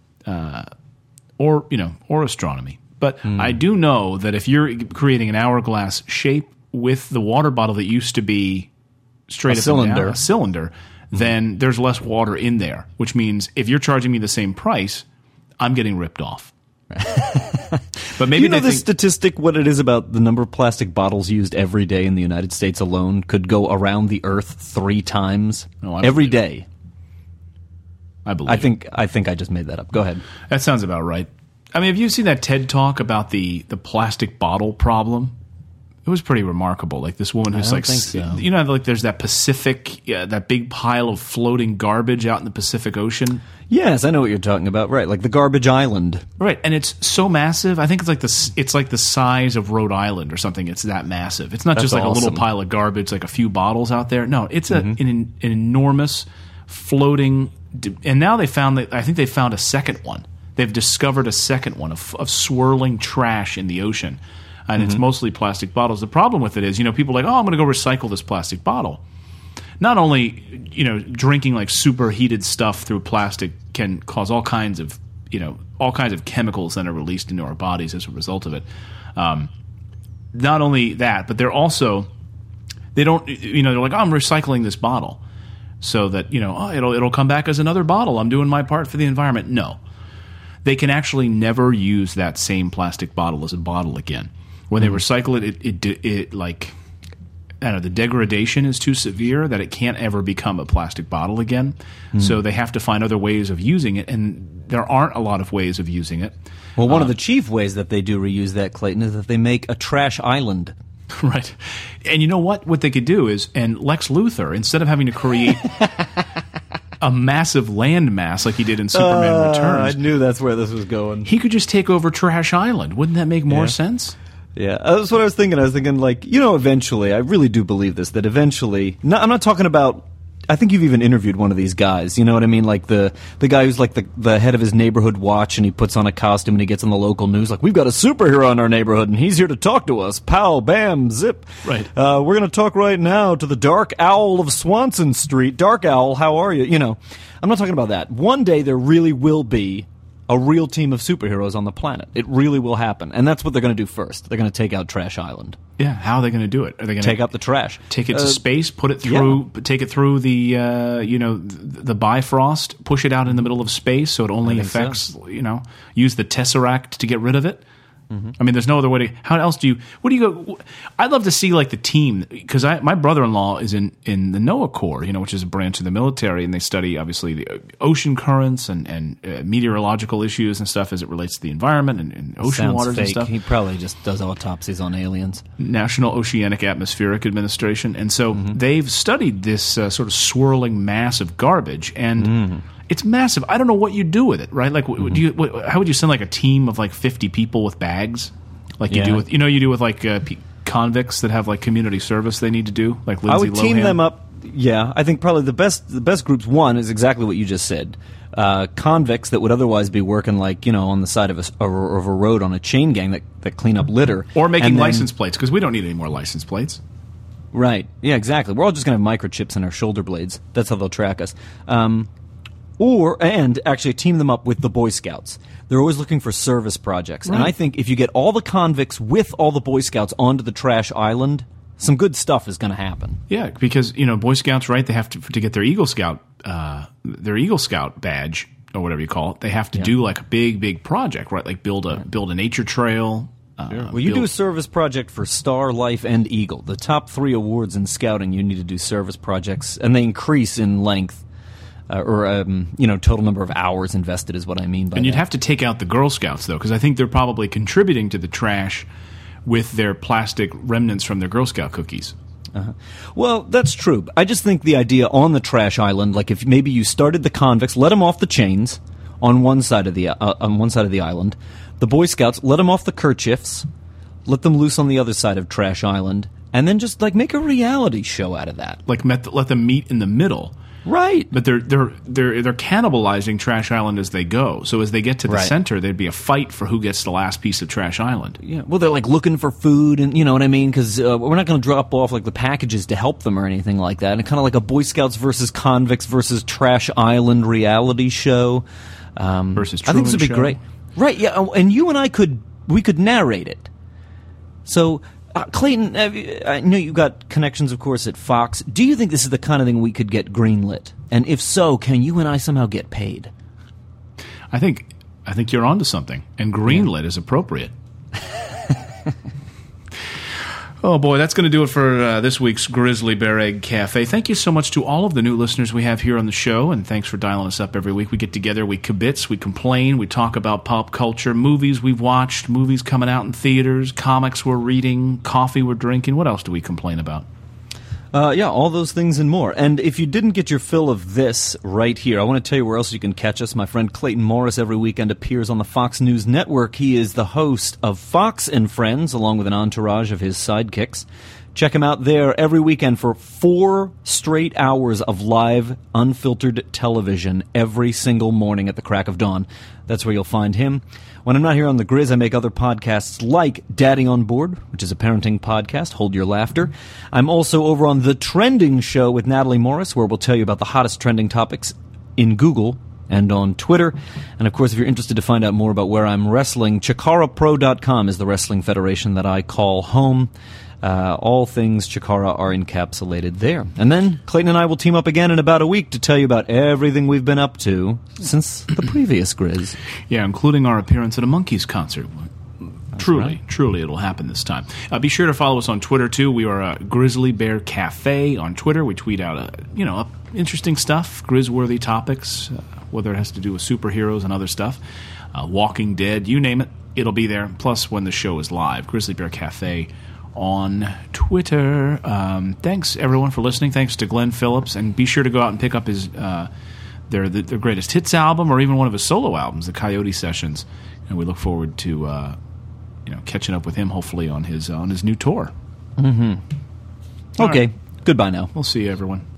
Or astronomy. But I do know that if you're creating an hourglass shape with the water bottle that used to be straight up and down, a cylinder, then there's less water in there, which means if you're charging me the same price, I'm getting ripped off. But maybe the statistic, what it is about the number of plastic bottles used every day in the United States alone could go around the Earth 3 times every day. I believe. I think I just made that up. Go ahead. That sounds about right. I mean, have you seen that TED Talk about the plastic bottle problem? It was pretty remarkable. Like this woman who's like, like there's that Pacific, that big pile of floating garbage out in the Pacific Ocean. Yes, I know what you're talking about. Right, like the garbage island. Right, and it's so massive. I think it's like the size of Rhode Island or something. It's that massive. It's not just like awesome. A little pile of garbage, like a few bottles out there. No, it's an enormous floating. And now I think they found a second one. They've discovered a second one of swirling trash in the ocean, and it's mostly plastic bottles. The problem with it is, people are like, oh, I'm going to go recycle this plastic bottle. Not only, drinking like superheated stuff through plastic can cause all kinds of chemicals that are released into our bodies as a result of it. Not only that, but they're like, oh, I'm recycling this bottle so that, it'll come back as another bottle. I'm doing my part for the environment. No. They can actually never use that same plastic bottle as a bottle again. When they recycle it, like, I don't know, the degradation is too severe that it can't ever become a plastic bottle again. So they have to find other ways of using it, and there aren't a lot of ways of using it. Well, one of the chief ways that they do reuse that, Clayton, is that they make a trash island. Right. And you know what? What they could do is, and Lex Luthor, instead of having to create a massive landmass like he did in Superman Returns. I knew that's where this was going. He could just take over Trash Island. Wouldn't that make more sense? Yeah, that's what I was thinking. I was thinking, like, eventually, I really do believe this, that eventually, I'm not talking about, I think you've even interviewed one of these guys, you know what I mean? Like the guy who's like the head of his neighborhood watch, and he puts on a costume and he gets on the local news, like, we've got a superhero in our neighborhood and he's here to talk to us. Pow, bam, zip. Right. We're going to talk right now to the Dark Owl of Swanson Street. Dark Owl, how are you? I'm not talking about that. One day there really will be a real team of superheroes on the planet. It really will happen. And that's what they're going to do first. They're going to take out Trash Island. Yeah, how are they going to do it? Are they going to take out the trash? Take it to space, put it through, take it through the the Bifrost, push it out in the middle of space so it only affects, use the Tesseract to get rid of it? I mean, there's no other way to. How else do you? What do you go? I'd love to see like the team, because my brother-in-law is in the NOAA Corps, which is a branch of the military, and they study obviously the ocean currents and meteorological issues and stuff as it relates to the environment and ocean waters and stuff. He probably just does autopsies on aliens. National Oceanic Atmospheric Administration, and so they've studied this sort of swirling mass of garbage and. It's massive. I don't know what you do with it, right? Like, how would you send like a team of like 50 people with bags, like you do with like convicts that have like community service they need to do, like Lindsay I would team Lohan? them up. Yeah, I think probably the best groups. One is exactly what you just said. Convicts that would otherwise be working like on the side of a road on a chain gang that clean up litter or making license plates, because we don't need any more license plates. Right. Yeah. Exactly. We're all just going to have microchips in our shoulder blades. That's how they'll track us. And actually team them up with the Boy Scouts. They're always looking for service projects. Right. And I think if you get all the convicts with all the Boy Scouts onto the Trash Island, some good stuff is going to happen. Yeah, because, Boy Scouts, right, they have to get their Eagle Scout badge, or whatever you call it, they have to do like a big project, right? Like build a nature trail. Well, you do a service project for Star, Life, and Eagle. The top 3 awards in scouting, you need to do service projects, and they increase in length. Total number of hours invested is what I mean by that. And you'd have to take out the Girl Scouts, though, because I think they're probably contributing to the trash with their plastic remnants from their Girl Scout cookies. Well, that's true. I just think the idea on the Trash Island, like if maybe you started the convicts, let them off the chains on one side of the island. The Boy Scouts, let them off the kerchiefs, let them loose on the other side of Trash Island, and then just like make a reality show out of that. Like let them meet in the middle. Right, but they're cannibalizing Trash Island as they go. So as they get to the center, there'd be a fight for who gets the last piece of Trash Island. Yeah, well, they're like looking for food, and you know what I mean, because we're not going to drop off like the packages to help them or anything like that. And kind of like a Boy Scouts versus convicts versus Trash Island reality show versus Truman I think this would be show. Great, right? Yeah, and you and I could narrate it. So. Clayton, I know you've got connections, of course, at Fox. Do you think this is the kind of thing we could get greenlit? And if so, can you and I somehow get paid? I think you're onto something, and greenlit is appropriate. Oh, boy, that's going to do it for this week's Grizzly Bear Egg Cafe. Thank you so much to all of the new listeners we have here on the show, and thanks for dialing us up every week. We get together, we kibitz, we complain, we talk about pop culture, movies we've watched, movies coming out in theaters, comics we're reading, coffee we're drinking. What else do we complain about? All those things and more. And if you didn't get your fill of this right here, I want to tell you where else you can catch us. My friend Clayton Morris every weekend appears on the Fox News Network. He is the host of Fox and Friends, along with an entourage of his sidekicks. Check him out there every weekend for 4 straight hours of live, unfiltered television every single morning at the crack of dawn. That's where you'll find him. When I'm not here on The Grizz, I make other podcasts like Daddy on Board, which is a parenting podcast. Hold your laughter. I'm also over on The Trending Show with Natalie Morris, where we'll tell you about the hottest trending topics in Google and on Twitter. And, of course, if you're interested to find out more about where I'm wrestling, ChikaraPro.com is the wrestling federation that I call home. All things Chikara are encapsulated there. And then Clayton and I will team up again in about a week to tell you about everything we've been up to since the previous Grizz. Yeah, including our appearance at a Monkees concert. Truly, it'll happen this time. Be sure to follow us on Twitter, too. We are Grizzly Bear Cafe on Twitter. We tweet out, interesting stuff, Grizz-worthy topics, whether it has to do with superheroes and other stuff. Walking Dead, you name it, it'll be there. Plus, when the show is live, Grizzly Bear Cafe on Twitter. Thanks, everyone, for listening. Thanks to Glenn Phillips. And be sure to go out and pick up his their greatest hits album or even one of his solo albums, the Coyote Sessions. And we look forward to catching up with him hopefully on his new tour. Okay, goodbye now. We'll see you, everyone.